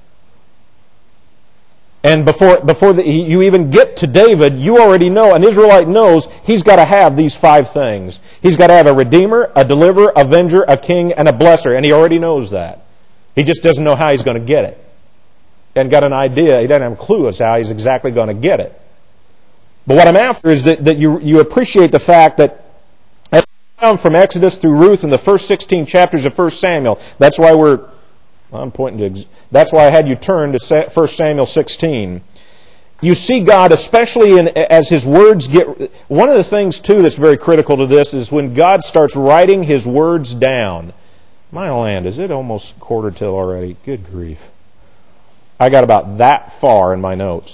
And before before the, you even get to David, you already know, an Israelite knows, he's got to have these five things. He's got to have a redeemer, a deliverer, a avenger, a king, and a blesser. And he already knows that. He just doesn't know how he's going to get it. And got an idea, he doesn't have a clue as to how he's exactly going to get it. But what I'm after is that, that you, you appreciate the fact that as we come from Exodus through Ruth in the first sixteen chapters of First Samuel, that's why we're, well, I'm pointing to, that's why I had you turn to First Samuel sixteen. You see God, especially in, as His words get, one of the things too that's very critical to this is when God starts writing His words down. My land, is it almost quarter till already? Good grief. I got about that far in my notes.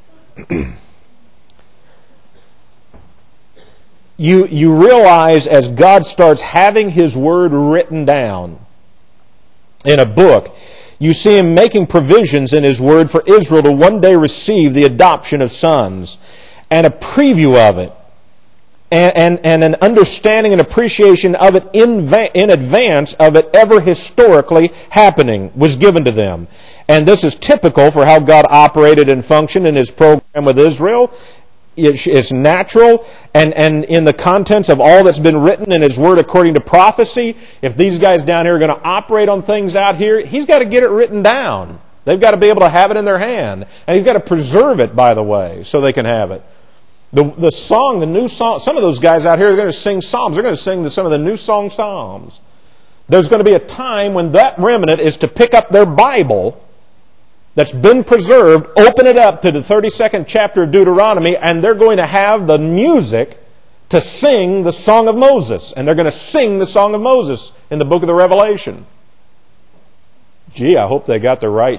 you, you realize as God starts having His Word written down in a book, you see Him making provisions in His Word for Israel to one day receive the adoption of sons, and a preview of it. And, and, and an understanding and appreciation of it in, va- in advance of it ever historically happening was given to them. And this is typical for how God operated and functioned in His program with Israel. It's, it's natural, and, and in the contents of all that's been written in His Word according to prophecy, if these guys down here are going to operate on things out here, He's got to get it written down. They've got to be able to have it in their hand. And He's got to preserve it, by the way, so they can have it. The, the song, the new song, some of those guys out here are going to sing psalms. They're going to sing the, some of the new song psalms. There's going to be a time when that remnant is to pick up their Bible that's been preserved, open it up to the thirty-second chapter of Deuteronomy, and they're going to have the music to sing the Song of Moses. And they're going to sing the Song of Moses in the book of the Revelation. Gee, I hope they got the right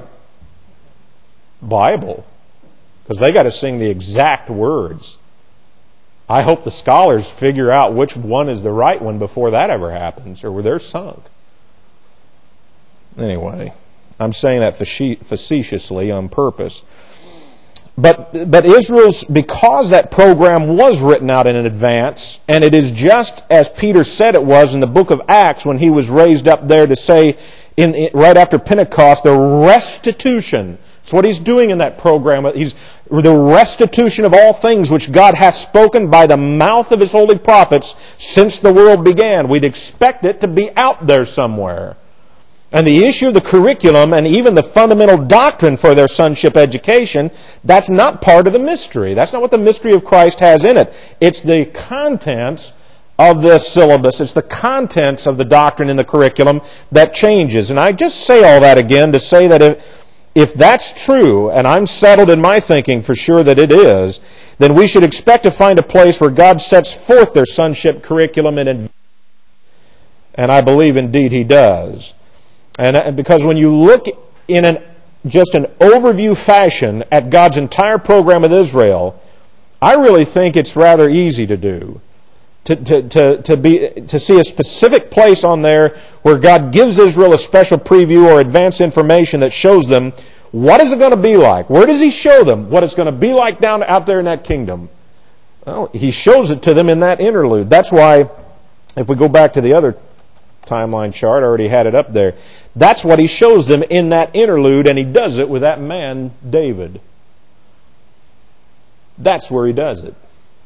Bible, because they got to sing the exact words. I hope the scholars figure out which one is the right one before that ever happens, or they're sunk. Anyway, I'm saying that facetiously on purpose. But but Israel's, because that program was written out in advance, and it is just as Peter said it was in the book of Acts when he was raised up there to say, in, in right after Pentecost, the restitution. It's what he's doing in that program. He's the restitution of all things which God hath spoken by the mouth of His holy prophets since the world began. We'd expect it to be out there somewhere. And the issue of the curriculum and even the fundamental doctrine for their sonship education, that's not part of the mystery. That's not what the mystery of Christ has in it. It's the contents of the syllabus. It's the contents of the doctrine in the curriculum that changes. And I just say all that again to say that if If that's true, and I'm settled in my thinking for sure that it is, then we should expect to find a place where God sets forth their sonship curriculum in advance. And I believe indeed He does. And because when you look in an just an overview fashion at God's entire program with Israel, I really think it's rather easy to do. To, to, to, to, be, to see a specific place on there where God gives Israel a special preview or advanced information that shows them what is it going to be like. Where does He show them what it's going to be like down out there in that kingdom? Well, He shows it to them in that interlude. That's why, if we go back to the other timeline chart, I already had it up there. That's what He shows them in that interlude, and He does it with that man, David. That's where He does it.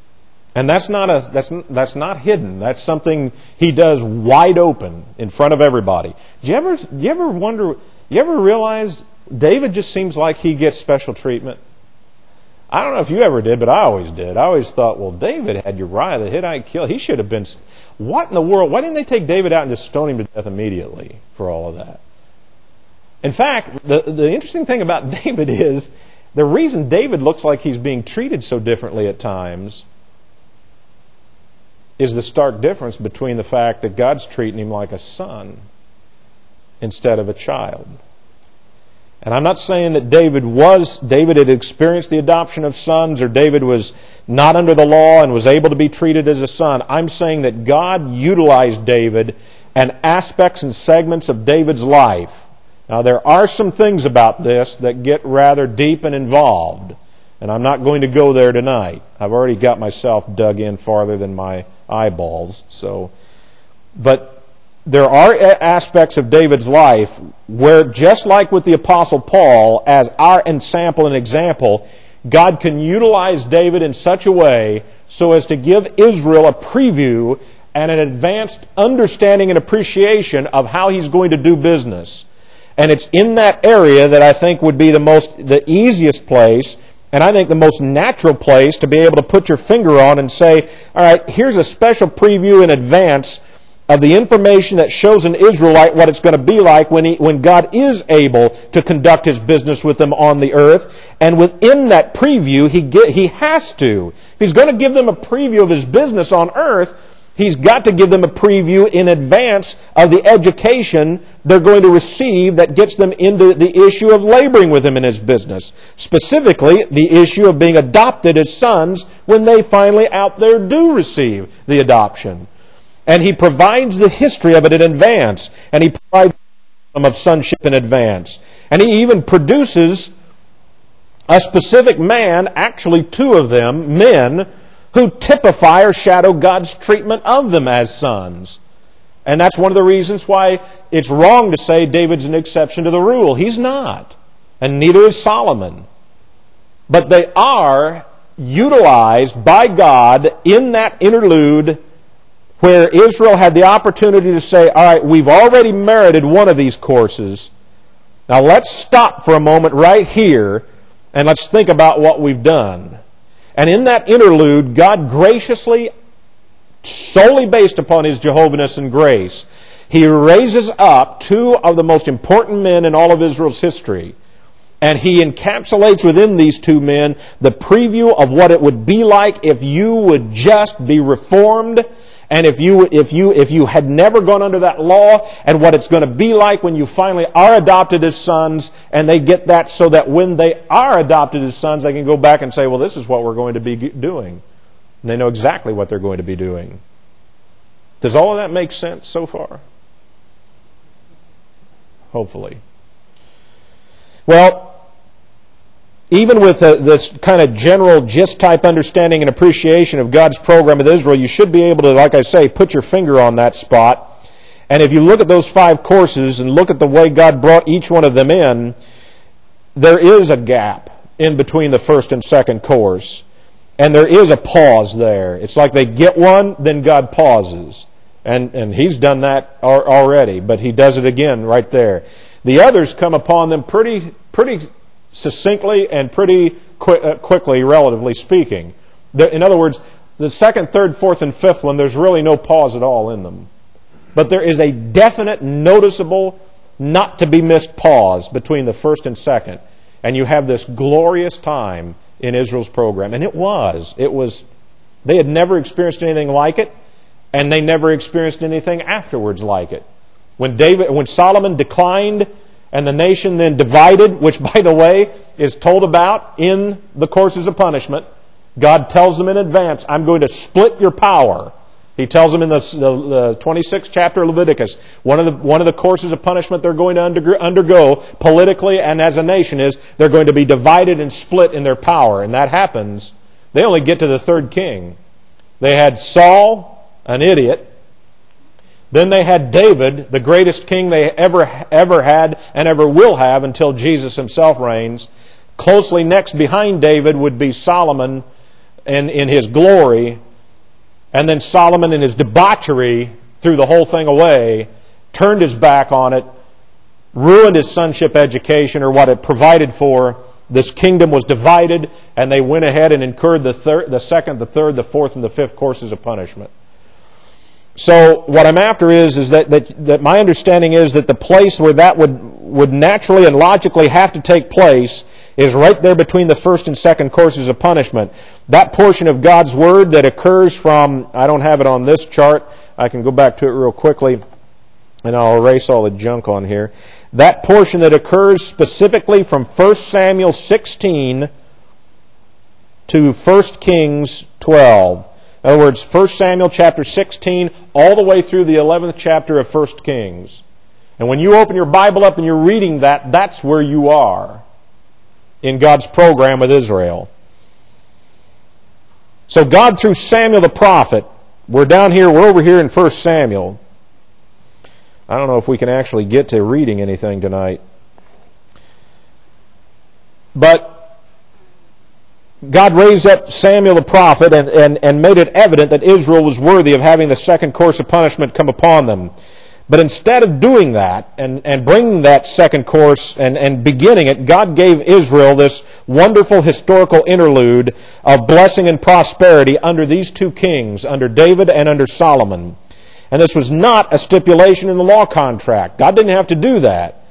And that's not a that's that's not hidden. That's something he does wide open in front of everybody. Do you ever do you ever wonder? You ever realize David just seems like he gets special treatment? I don't know if you ever did, but I always did. I always thought, well, David had Uriah the Hittite killed. He should have been. What in the world? Why didn't they take David out and just stone him to death immediately for all of that? In fact, the the interesting thing about David is the reason David looks like he's being treated so differently at times is the stark difference between the fact that God's treating him like a son instead of a child. And I'm not saying that David was, David had experienced the adoption of sons, or David was not under the law and was able to be treated as a son. I'm saying that God utilized David and aspects and segments of David's life. Now, there are some things about this that get rather deep and involved, and I'm not going to go there tonight. I've already got myself dug in farther than my eyeballs. So, but there are aspects of David's life where, just like with the Apostle Paul, as our ensample and example, God can utilize David in such a way so as to give Israel a preview and an advanced understanding and appreciation of how he's going to do business. And it's in that area that I think would be the most, the easiest place, and I think the most natural place to be able to put your finger on and say, all right, here's a special preview in advance of the information that shows an Israelite what it's going to be like when he, when God is able to conduct his business with them on the earth. And within that preview, he get, he has to. If he's going to give them a preview of his business on earth, he's got to give them a preview in advance of the education they're going to receive that gets them into the issue of laboring with him in his business. Specifically, the issue of being adopted as sons when they finally out there do receive the adoption. And he provides the history of it in advance. And he provides them of sonship in advance. And he even produces a specific man, actually two of them, men, who typify or shadow God's treatment of them as sons. And that's one of the reasons why it's wrong to say David's an exception to the rule. He's not. And neither is Solomon. But they are utilized by God in that interlude where Israel had the opportunity to say, all right, we've already merited one of these courses. Now let's stop for a moment right here and let's think about what we've done. And in that interlude, God graciously, solely based upon His Jehovah-ness and grace, He raises up two of the most important men in all of Israel's history. And He encapsulates within these two men the preview of what it would be like if you would just be reformed, and if you if you if you had never gone under that law, and what it's going to be like when you finally are adopted as sons, and they get that so that when they are adopted as sons, they can go back and say, well, this is what we're going to be doing. And they know exactly what they're going to be doing. Does all of that make sense so far? Hopefully. Well, even with uh, this kind of general gist-type understanding and appreciation of God's program with Israel, you should be able to, like I say, put your finger on that spot. And if you look at those five courses and look at the way God brought each one of them in, there is a gap in between the first and second course. And there is a pause there. It's like they get one, then God pauses. And, and He's done that already, but He does it again right there. The others come upon them pretty, pretty succinctly and pretty quick, uh, quickly, relatively speaking. The, in other words, the second, third, fourth, and fifth one, there's really no pause at all in them. But there is a definite, noticeable, not to be missed pause between the first and second. And you have this glorious time in Israel's program. And it was. It was. They had never experienced anything like it, and they never experienced anything afterwards like it. When David, when Solomon declined, and the nation then divided, which, by the way, is told about in the courses of punishment. God tells them in advance, I'm going to split your power. He tells them in the, the, the twenty-sixth chapter of Leviticus, one of the one of the courses of punishment they're going to undergo, undergo politically and as a nation is they're going to be divided and split in their power. And that happens. They only get to the third king. They had Saul, an idiot. Then they had David, the greatest king they ever ever had and ever will have until Jesus Himself reigns. Closely next behind David would be Solomon in, in his glory. And then Solomon, in his debauchery, threw the whole thing away, turned his back on it, ruined his sonship education or what it provided for. This kingdom was divided, and they went ahead and incurred the, third, the second, the third, the fourth, and the fifth courses of punishment. So what I'm after is, is that, that, that my understanding is that the place where that would, would naturally and logically have to take place is right there between the first and second courses of punishment. That portion of God's Word that occurs from, I don't have it on this chart, I can go back to it real quickly, and I'll erase all the junk on here. That portion that occurs specifically from First Samuel sixteen to First Kings twelve. In other words, First Samuel chapter sixteen all the way through the eleventh chapter of First Kings. And when you open your Bible up and you're reading that, that's where you are in God's program with Israel. So God, through Samuel the prophet, we're down here, we're over here in First Samuel. I don't know if we can actually get to reading anything tonight. But God raised up Samuel the prophet and, and, and made it evident that Israel was worthy of having the second course of punishment come upon them. But instead of doing that and, and bringing that second course and, and beginning it, God gave Israel this wonderful historical interlude of blessing and prosperity under these two kings, under David and under Solomon. And this was not a stipulation in the law contract. God didn't have to do that.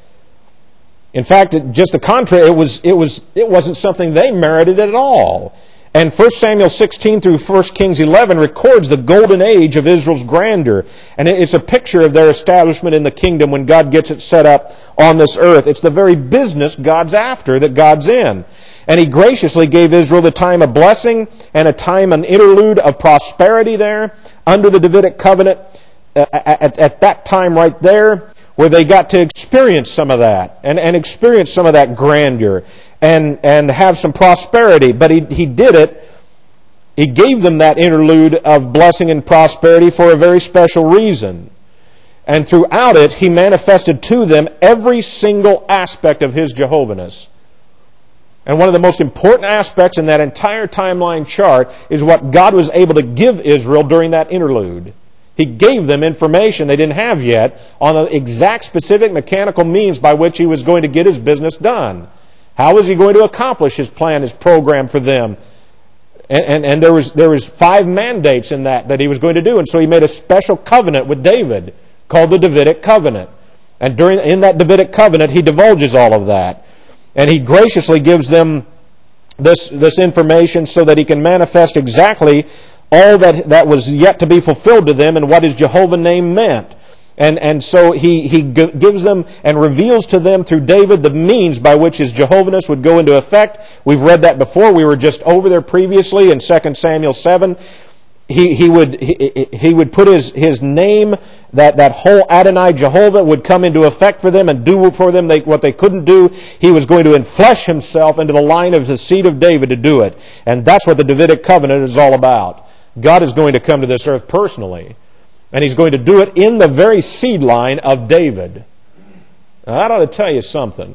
In fact, it, just the contrary, it was it was it wasn't something they merited at all. And First Samuel sixteen through First Kings eleven records the golden age of Israel's grandeur. And it's a picture of their establishment in the kingdom when God gets it set up on this earth. It's the very business God's after, that God's in. And He graciously gave Israel the time of blessing and a time, an interlude of prosperity there under the Davidic covenant uh, at, at that time right there, where they got to experience some of that and, and experience some of that grandeur and, and have some prosperity. But he, he did it. He gave them that interlude of blessing and prosperity for a very special reason. And throughout it, He manifested to them every single aspect of His Jehovahness. And one of the most important aspects in that entire timeline chart is what God was able to give Israel during that interlude. He gave them information they didn't have yet on the exact specific mechanical means by which He was going to get His business done. How was He going to accomplish His plan, His program for them? And, and, and there was there was five mandates in that that He was going to do. And so He made a special covenant with David called the Davidic covenant. And during in that Davidic covenant, He divulges all of that. And He graciously gives them this, this information so that He can manifest exactly all that, that was yet to be fulfilled to them and what His Jehovah name meant. And, and so he, he g- gives them and reveals to them through David the means by which His Jehovahness would go into effect. We've read that before. We were just over there previously in Second Samuel seven. He, he would he, he would put his, his name, that, that whole Adonai Jehovah would come into effect for them and do for them they, what they couldn't do. He was going to enflesh Himself into the line of the seed of David to do it. And that's what the Davidic covenant is all about. God is going to come to this earth personally. And He's going to do it in the very seed line of David. Now, that ought to tell you something.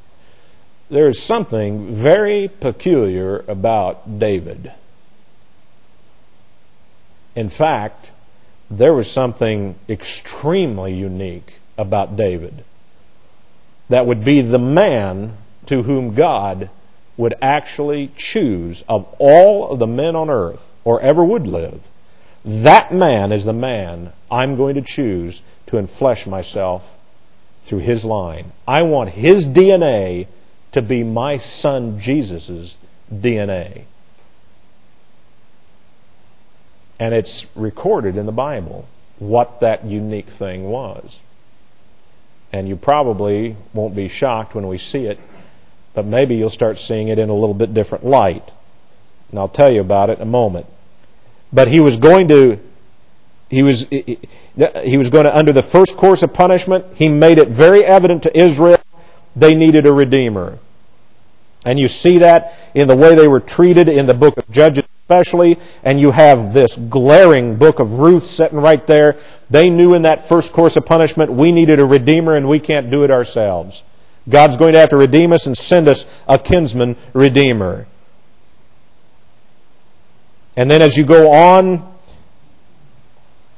There is something very peculiar about David. In fact, there was something extremely unique about David that would be the man to whom God would actually choose of all of the men on earth or ever would live. That man is the man I'm going to choose to enflesh myself through his line. I want his D N A to be my son Jesus' D N A. And it's recorded in the Bible what that unique thing was. And you probably won't be shocked when we see it, but maybe you'll start seeing it in a little bit different light. And I'll tell you about it in a moment. But he was going to, he was, he was going to, under the first course of punishment, he made it very evident to Israel they needed a redeemer. And you see that in the way they were treated in the book of Judges especially, and you have this glaring book of Ruth sitting right there. They knew in that first course of punishment we needed a redeemer and we can't do it ourselves. God's going to have to redeem us and send us a kinsman redeemer. And then as you go on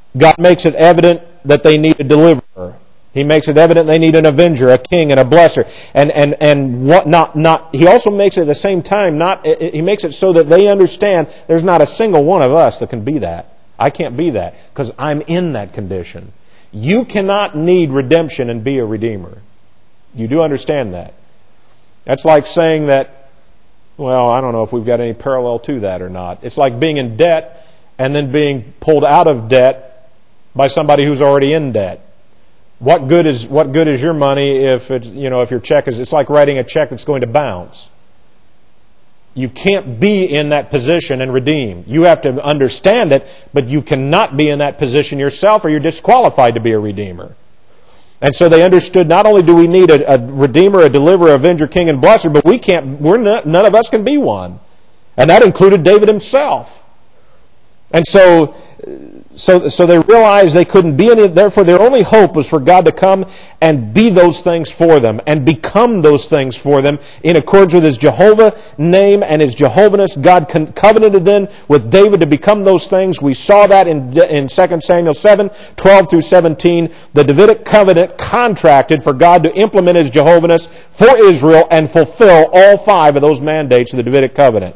God makes it evident that they need a deliverer. He makes it evident they need an avenger, a king, and a blesser. And and and what not not he also makes it at the same time not he makes it so that they understand there's not a single one of us that can be that. I can't be that because I'm in that condition. You cannot need redemption and be a redeemer. You do understand that. That's like saying that, well, I don't know if we've got any parallel to that or not. It's like being in debt and then being pulled out of debt by somebody who's already in debt. What good is what good is your money if it's, you know, if your check is, it's like writing a check that's going to bounce. You can't be in that position and redeem. You have to understand it, but you cannot be in that position yourself or you're disqualified to be a redeemer. And so they understood not only do we need a, a redeemer, a deliverer, avenger, king, and blesser, but we can't, we're not, none of us can be one. And that included David himself. And so So, so they realized they couldn't be any, therefore their only hope was for God to come and be those things for them and become those things for them in accordance with His Jehovah name and His Jehovah-ness. God covenanted then with David to become those things. We saw that in, in Second Samuel seven, twelve through seventeen. The Davidic covenant contracted for God to implement His Jehovah-ness for Israel and fulfill all five of those mandates of the Davidic covenant.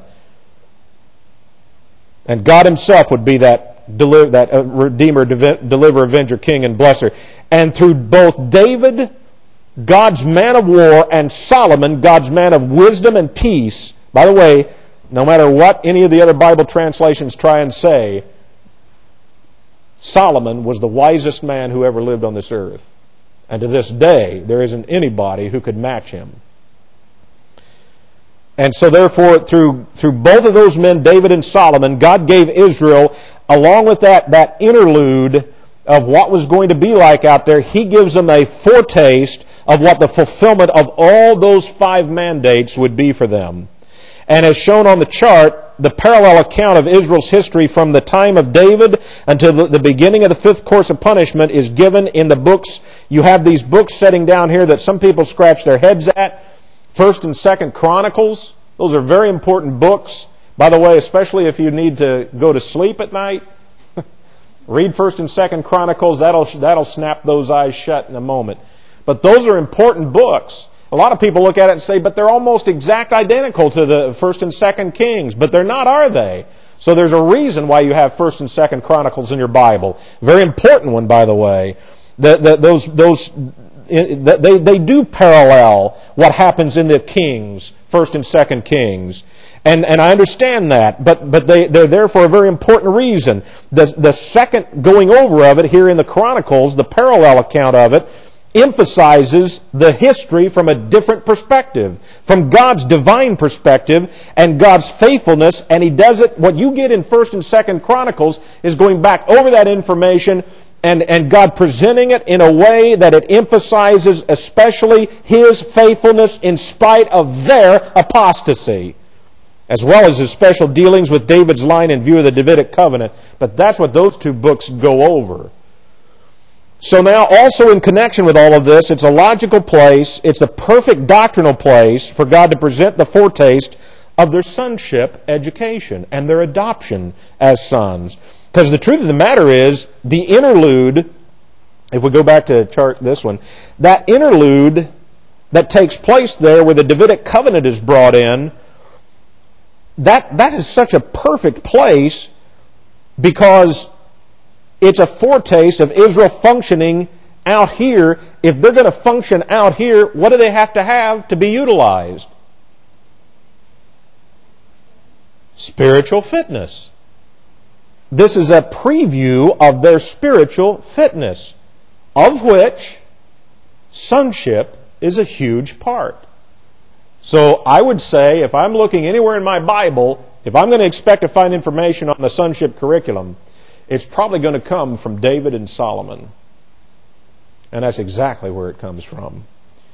And God Himself would be that Deliver, that uh, Redeemer, Deliverer, Avenger, King, and Blesser. And through both David, God's man of war, and Solomon, God's man of wisdom and peace. By the way, no matter what any of the other Bible translations try and say, Solomon was the wisest man who ever lived on this earth. And to this day, there isn't anybody who could match him. And so therefore, through, through both of those men, David and Solomon, God gave Israel, along with that, that interlude of what was going to be like out there, He gives them a foretaste of what the fulfillment of all those five mandates would be for them. And as shown on the chart, the parallel account of Israel's history from the time of David until the beginning of the fifth course of punishment is given in the books. You have these books sitting down here that some people scratch their heads at. First and Second Chronicles. Those are very important books. By the way, especially if you need to go to sleep at night, read First and Second Chronicles. That'll that'll snap those eyes shut in a moment. But those are important books. A lot of people look at it and say, but they're almost exact identical to the First and Second Kings. But they're not, are they? So there's a reason why you have First and Second Chronicles in your Bible. Very important one, by the way. The, the, those those they they do parallel what happens in the Kings, First and Second Kings. And and I understand that, but but they, they're there for a very important reason. The the second going over of it here in the Chronicles, the parallel account of it, emphasizes the history from a different perspective, from God's divine perspective and God's faithfulness, and He does it, what you get in First and Second Chronicles is going back over that information and, and God presenting it in a way that it emphasizes especially His faithfulness in spite of their apostasy, as well as His special dealings with David's line in view of the Davidic covenant. But that's what those two books go over. So now, also in connection with all of this, it's a logical place, it's the perfect doctrinal place for God to present the foretaste of their sonship education and their adoption as sons. Because the truth of the matter is, the interlude, if we go back to chart this one, that interlude that takes place there where the Davidic covenant is brought in, that that is such a perfect place because it's a foretaste of Israel functioning out here. If they're going to function out here, what do they have to have to be utilized? Spiritual fitness. This is a preview of their spiritual fitness, of which sonship is a huge part. So I would say, if I'm looking anywhere in my Bible, if I'm going to expect to find information on the sonship curriculum, it's probably going to come from David and Solomon. And that's exactly where it comes from.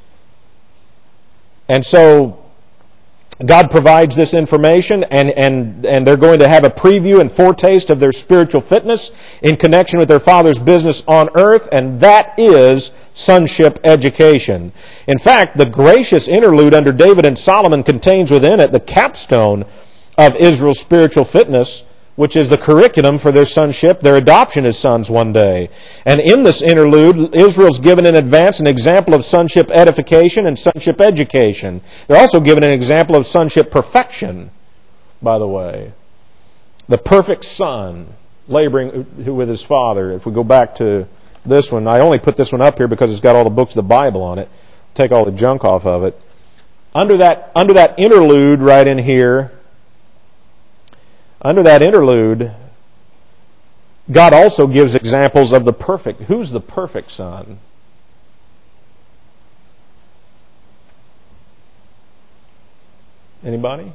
And so God provides this information, and, and, and they're going to have a preview and foretaste of their spiritual fitness in connection with their Father's business on earth, and that is sonship education. In fact, the gracious interlude under David and Solomon contains within it the capstone of Israel's spiritual fitness, which is the curriculum for their sonship, their adoption as sons one day. And in this interlude, Israel's given in advance an example of sonship edification and sonship education. They're also given an example of sonship perfection, by the way. The perfect son, laboring with his father. If we go back to this one, I only put this one up here because it's got all the books of the Bible on it. Take all the junk off of it. Under that, under that interlude right in here, Under that interlude, God also gives examples of the perfect. Who's the perfect son? Anybody?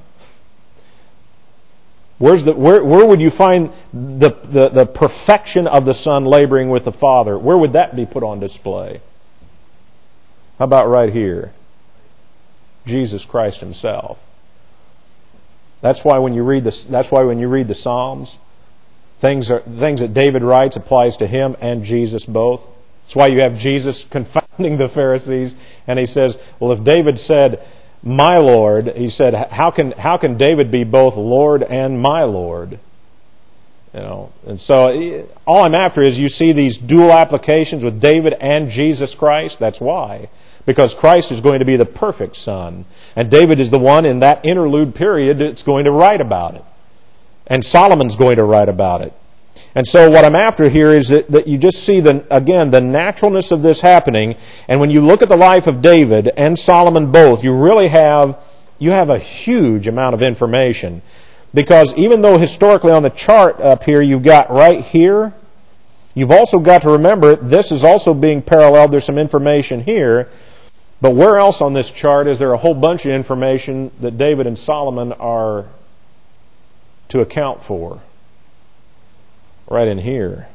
Where's the where where would you find the, the, the perfection of the son laboring with the father? Where would that be put on display? How about right here? Jesus Christ himself. That's why when you read the that's why when you read the Psalms, things are things that David writes applies to him and Jesus both. That's why you have Jesus confounding the Pharisees, and he says, "Well, if David said, 'My Lord,' he said, how can how can David be both Lord and my Lord?" You know, and so all I'm after is you see these dual applications with David and Jesus Christ. That's why. Because Christ is going to be the perfect son. And David is the one in that interlude period that's going to write about it. And Solomon's going to write about it. And so what I'm after here is that, that you just see, the, again, the naturalness of this happening. And when you look at the life of David and Solomon both, you really have, you have a huge amount of information. Because even though historically on the chart up here you've got right here, you've also got to remember this is also being paralleled. There's some information here. But where else on this chart is there a whole bunch of information that David and Solomon are to account for? Right in here.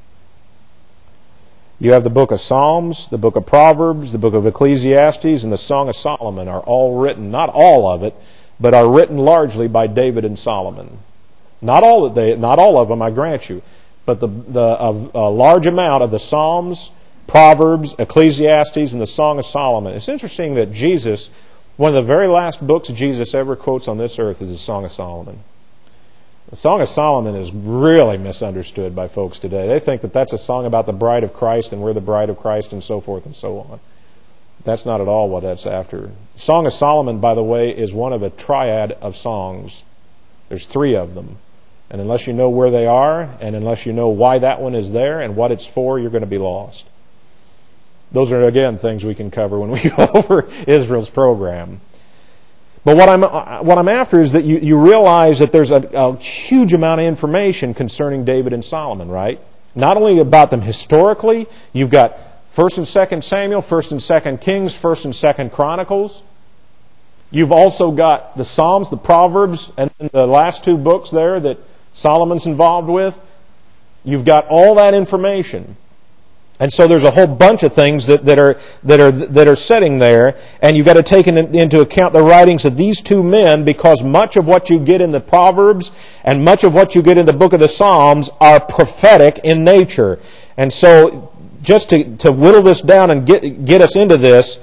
You have the book of Psalms, the book of Proverbs, the book of Ecclesiastes, and the Song of Solomon are all written, not all of it, but are written largely by David and Solomon. Not all of they, not all of them, I grant you, but the, the a, a large amount of the Psalms, Proverbs, Ecclesiastes, and the Song of Solomon. It's interesting that Jesus, one of the very last books Jesus ever quotes on this earth is the Song of Solomon. The Song of Solomon is really misunderstood by folks today. They think that that's a song about the bride of Christ and we're the bride of Christ and so forth and so on. That's not at all what that's after. The Song of Solomon, by the way, is one of a triad of songs. There's three of them. And unless you know where they are, and unless you know why that one is there and what it's for, you're going to be lost. Those are, again, things we can cover when we go over Israel's program. But what I'm what I'm after is that you, you realize that there's a, a huge amount of information concerning David and Solomon, right? Not only about them historically, you've got First and Second Samuel, First and Second Kings, First and Second Chronicles. You've also got the Psalms, the Proverbs, and the last two books there that Solomon's involved with. You've got all that information. And so there's a whole bunch of things that, that are that are that are sitting there, and you've got to take in, into account the writings of these two men, because much of what you get in the Proverbs and much of what you get in the book of the Psalms are prophetic in nature. And so just to, to whittle this down and get get us into this,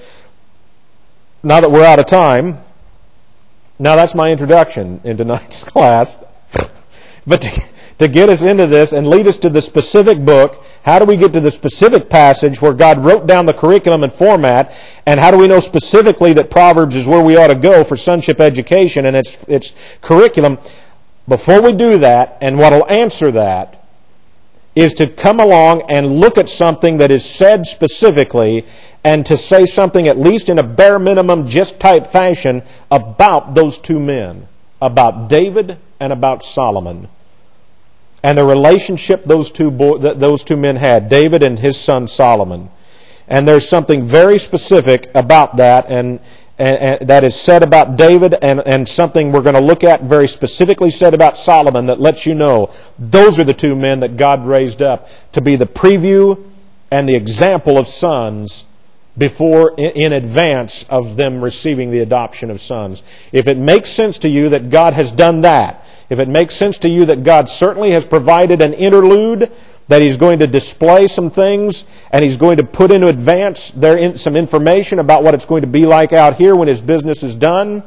now that we're out of time, now that's my introduction in tonight's class. But to, to get us into this and lead us to the specific book, how do we get to the specific passage where God wrote down the curriculum and format, and how do we know specifically that Proverbs is where we ought to go for sonship education and its its curriculum? Before we do that, and what will answer that, is to come along and look at something that is said specifically, and to say something at least in a bare minimum gist type fashion about those two men, about David and about Solomon, and the relationship those two bo- those two men had, David and his son Solomon. And there's something very specific about that, and, and, and that is said about David, and, and something we're going to look at very specifically said about Solomon that lets you know those are the two men that God raised up to be the preview and the example of sons before, in advance of them receiving the adoption of sons. If it makes sense to you that God has done that, if it makes sense to you that God certainly has provided an interlude, that He's going to display some things, and He's going to put into advance there in some information about what it's going to be like out here when His business is done,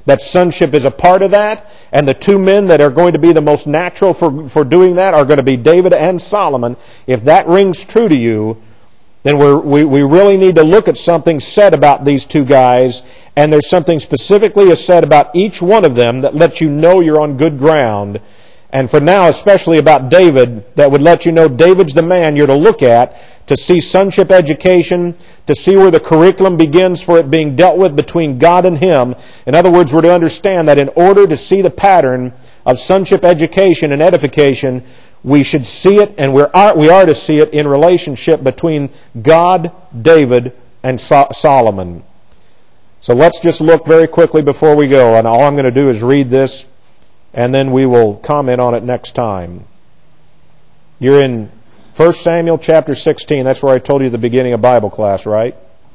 that sonship is a part of that, and the two men that are going to be the most natural for, for doing that are going to be David and Solomon. If that rings true to you, then we're, we we really need to look at something said about these two guys, and there's something specifically said about each one of them that lets you know you're on good ground. And for now, especially about David, that would let you know David's the man you're to look at to see sonship education, to see where the curriculum begins for it being dealt with between God and him. In other words, we're to understand that in order to see the pattern of sonship education and edification, we should see it, and we are, we are to see it in relationship between God, David, and Solomon. So let's just look very quickly before we go, and all I'm going to do is read this, and then we will comment on it next time. You're in First Samuel chapter sixteen. That's where I told you at the beginning of Bible class, right?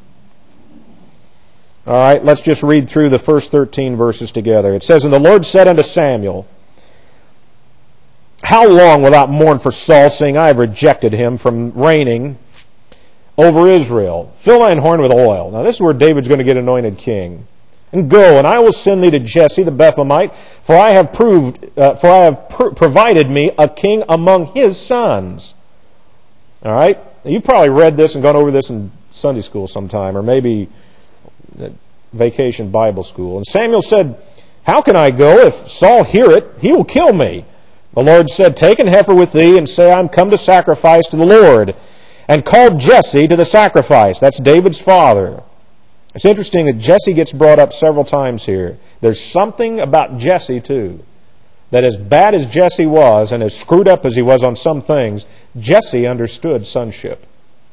All right, let's just read through the first thirteen verses together. It says, "And the Lord said unto Samuel, How long wilt thou mourn for Saul, saying, I have rejected him from reigning over Israel? Fill thine horn with oil." Now this is where David's going to get anointed king. "And go, and I will send thee to Jesse the Bethlehemite, for I have proved, uh, for I have pr- provided me a king among his sons." All right? Now, you've probably read this and gone over this in Sunday school sometime, or maybe vacation Bible school. "And Samuel said, How can I go? If Saul hear it, he will kill me. The Lord said, Take an heifer with thee, and say, I am come to sacrifice to the Lord. And called Jesse to the sacrifice." That's David's father. It's interesting that Jesse gets brought up several times here. There's something about Jesse, too, that as bad as Jesse was, and as screwed up as he was on some things, Jesse understood sonship.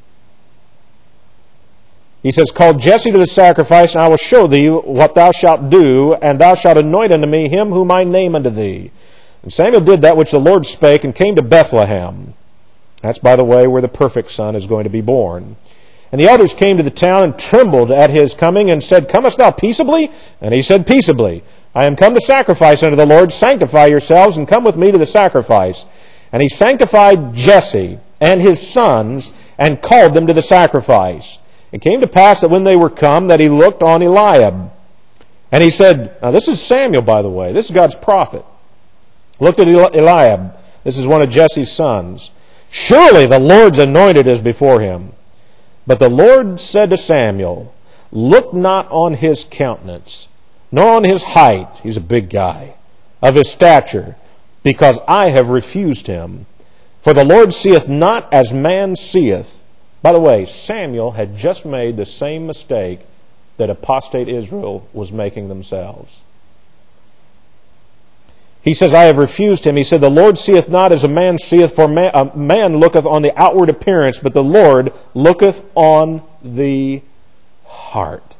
He says, "Call Jesse to the sacrifice, and I will show thee what thou shalt do, and thou shalt anoint unto me him whom I name unto thee." And Samuel did that which the Lord spake, and came to Bethlehem. That's, by the way, where the perfect son is going to be born. "And the elders came to the town, and trembled at his coming, and said, Comest thou peaceably? And he said, Peaceably. I am come to sacrifice unto the Lord. Sanctify yourselves, and come with me to the sacrifice. And he sanctified Jesse and his sons, and called them to the sacrifice. It came to pass that when they were come, that he looked on Eliab. And he said," now this is Samuel, by the way. This is God's prophet. Looked at Eliab. This is one of Jesse's sons. "Surely the Lord's anointed is before him." But the Lord said to Samuel, "Look not on his countenance, nor on his height," he's a big guy, "of his stature, because I have refused him. For the Lord seeth not as man seeth." By the way, Samuel had just made the same mistake that apostate Israel was making themselves. He says, "I have refused him." He said, "The Lord seeth not as a man seeth, for man, a man looketh on the outward appearance, but the Lord looketh on the heart."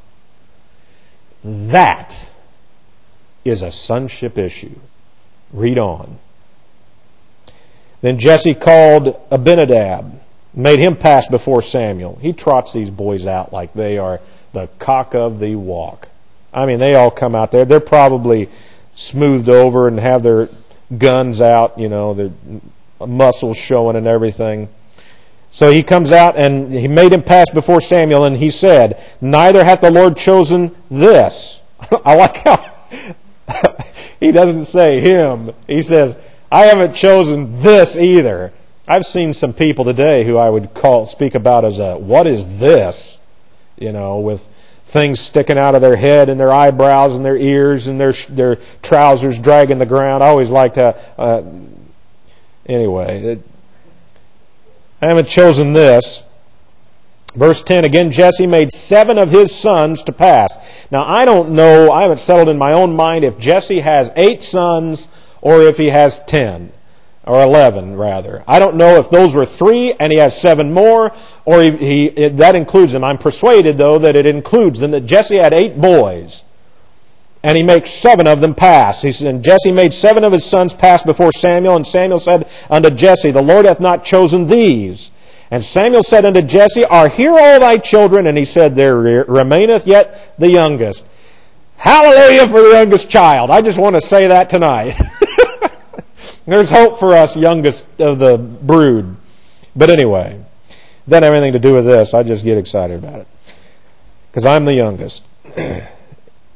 That is a sonship issue. Read on. "Then Jesse called Abinadab, made him pass before Samuel." He trots these boys out like they are the cock of the walk. I mean, they all come out there. They're probably smoothed over and have their guns out, you know, their muscles showing and everything. So he comes out, and he made him pass before Samuel, and he said, "Neither hath the Lord chosen this." I like how he doesn't say him. He says, "I haven't chosen this either." I've seen some people today who I would call speak about as a "what is this?" You know, with things sticking out of their head and their eyebrows and their ears and their their trousers dragging the ground. I always liked to. Uh, anyway, it, I haven't chosen this. Verse ten, "Again Jesse made seven of his sons to pass." Now I don't know, I haven't settled in my own mind if Jesse has eight sons or if he has ten. Or eleven, rather. I don't know if those were three and he has seven more, or he, he it, that includes them. I'm persuaded, though, that it includes them, that Jesse had eight boys, and he makes seven of them pass. He said, "And Jesse made seven of his sons pass before Samuel, and Samuel said unto Jesse, The Lord hath not chosen these. And Samuel said unto Jesse, Are here all thy children? And he said, There remaineth yet the youngest." Hallelujah for the youngest child. I just want to say that tonight. There's hope for us youngest of the brood. But anyway, it doesn't have anything to do with this. I just get excited about it. Because I'm the youngest.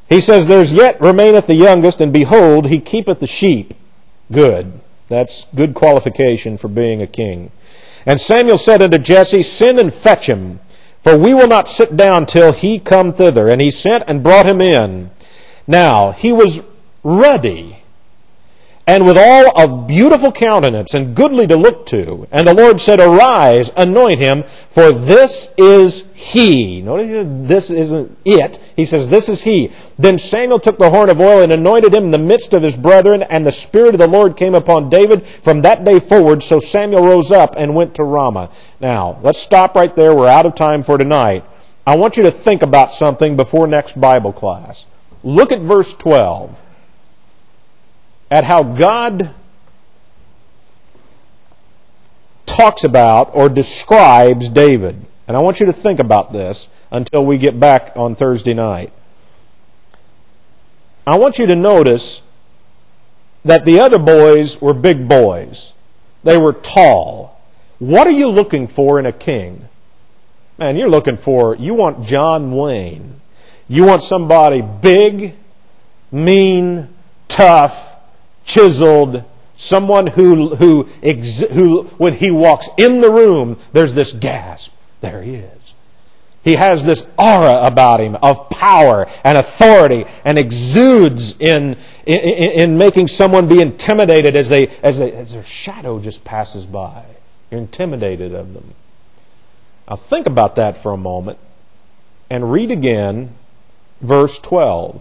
He says, there's yet remaineth the youngest, and behold, he keepeth the sheep. Good. That's good qualification for being a king. And Samuel said unto Jesse, send and fetch him, for we will not sit down till he come thither. And he sent and brought him in. Now, he was ruddy, and with all of beautiful countenance, and goodly to look to. And the Lord said, arise, anoint him, for this is he. Notice this isn't it. He says, this is he. Then Samuel took the horn of oil and anointed him in the midst of his brethren, and the Spirit of the Lord came upon David from that day forward. So Samuel rose up and went to Ramah. Now, let's stop right there. We're out of time for tonight. I want you to think about something before next Bible class. Look at verse twelve. At how God talks about or describes David. And I want you to think about this until we get back on Thursday night. I want you to notice that the other boys were big boys. They were tall. What are you looking for in a king? Man, you're looking for, you want John Wayne. You want somebody big, mean, tough, chiseled, someone who, who, ex, who, when he walks in the room, there's this gasp. There he is. He has this aura about him of power and authority, and exudes in, in, in making someone be intimidated as, they, as, they, as their shadow just passes by. You're intimidated of them. Now think about that for a moment and read again verse twelve.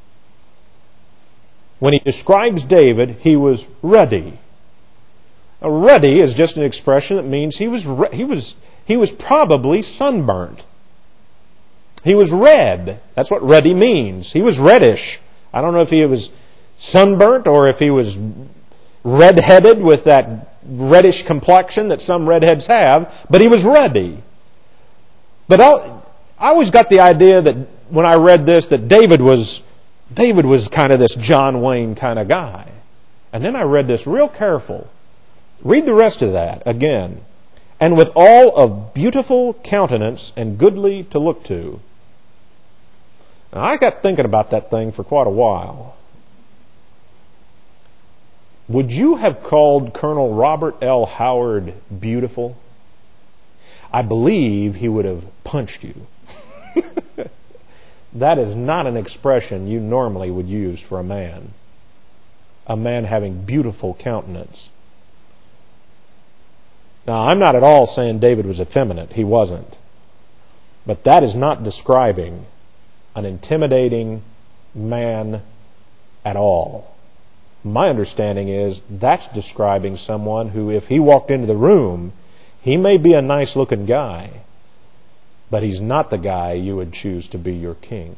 When he describes David, he was ruddy. Now, ruddy is just an expression that means he was he was he was probably sunburnt. He was red. That's what ruddy means. He was reddish. I don't know if he was sunburnt or if he was red-headed with that reddish complexion that some redheads have, but he was ruddy. But I, I always got the idea that when I read this that David was David was kind of this John Wayne kind of guy. And then I read this real careful. Read the rest of that again. And with all of beautiful countenance and goodly to look to. Now, I got thinking about that thing for quite a while. Would you have called Colonel Robert L. Howard beautiful? I believe he would have punched you. That is not an expression you normally would use for a man. A man having beautiful countenance. Now, I'm not at all saying David was effeminate. He wasn't. But that is not describing an intimidating man at all. My understanding is that's describing someone who, if he walked into the room, he may be a nice-looking guy, but he's not the guy you would choose to be your king.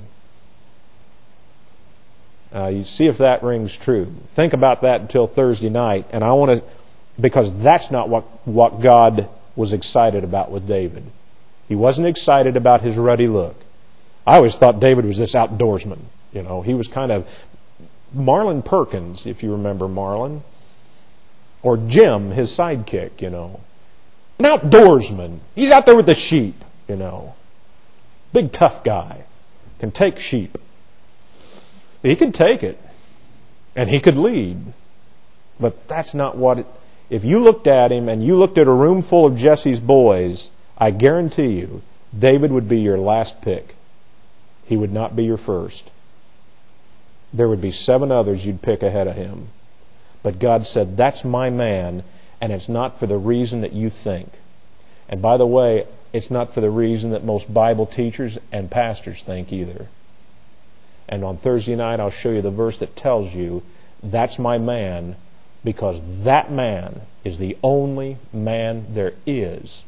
Uh, you see if that rings true. Think about that until Thursday night, and I want to, because that's not what, what God was excited about with David. He wasn't excited about his ruddy look. I always thought David was this outdoorsman. You know, he was kind of Marlon Perkins, if you remember Marlon, or Jim, his sidekick. You know, an outdoorsman. He's out there with the sheep. You know, big tough guy, can take sheep. He could take it, and he could lead. But that's not what it... If you looked at him and you looked at a room full of Jesse's boys, I guarantee you, David would be your last pick. He would not be your first. There would be seven others you'd pick ahead of him. But God said, that's my man, and it's not for the reason that you think. And by the way, it's not for the reason that most Bible teachers and pastors think either. And on Thursday night, I'll show you the verse that tells you, that's my man, because that man is the only man there is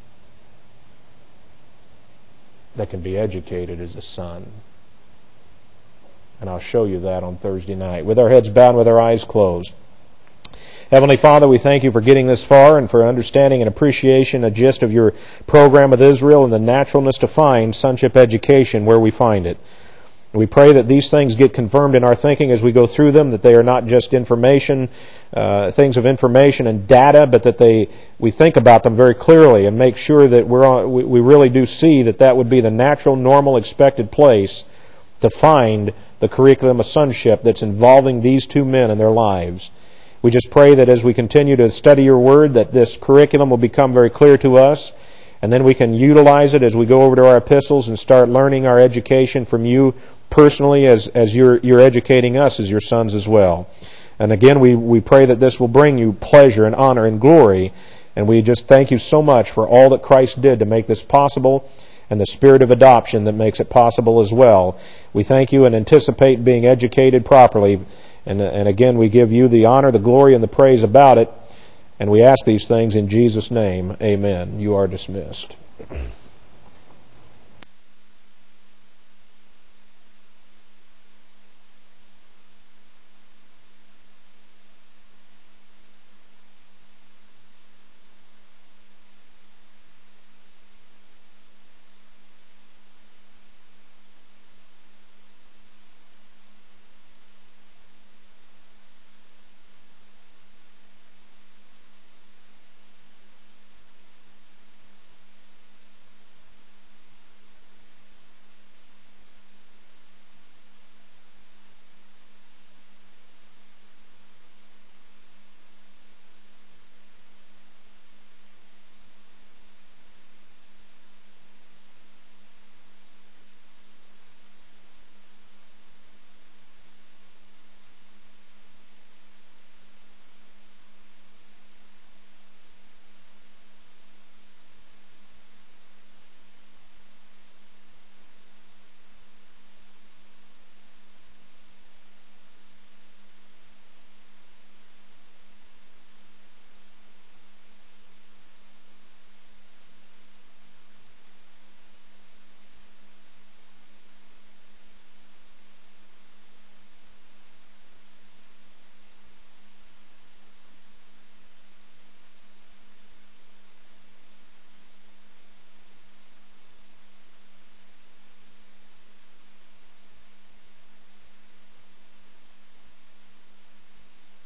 that can be educated as a son. And I'll show you that on Thursday night. With our heads bowed, with our eyes closed. Heavenly Father, we thank you for getting this far and for understanding and appreciation a gist of your program with Israel and the naturalness to find sonship education where we find it. We pray that these things get confirmed in our thinking as we go through them, that they are not just information, uh, things of information and data, but that they we think about them very clearly and make sure that we're on, we, we really do see that that would be the natural, normal, expected place to find the curriculum of sonship that's involving these two men in their lives. We just pray that as we continue to study your word, that this curriculum will become very clear to us, and then we can utilize it as we go over to our epistles and start learning our education from you personally as, as you're, you're educating us as your sons as well. And again, we, we pray that this will bring you pleasure and honor and glory, and we just thank you so much for all that Christ did to make this possible, and the spirit of adoption that makes it possible as well. We thank you and anticipate being educated properly. And, and again, we give you the honor, the glory, and the praise about it. And we ask these things in Jesus' name. Amen. You are dismissed.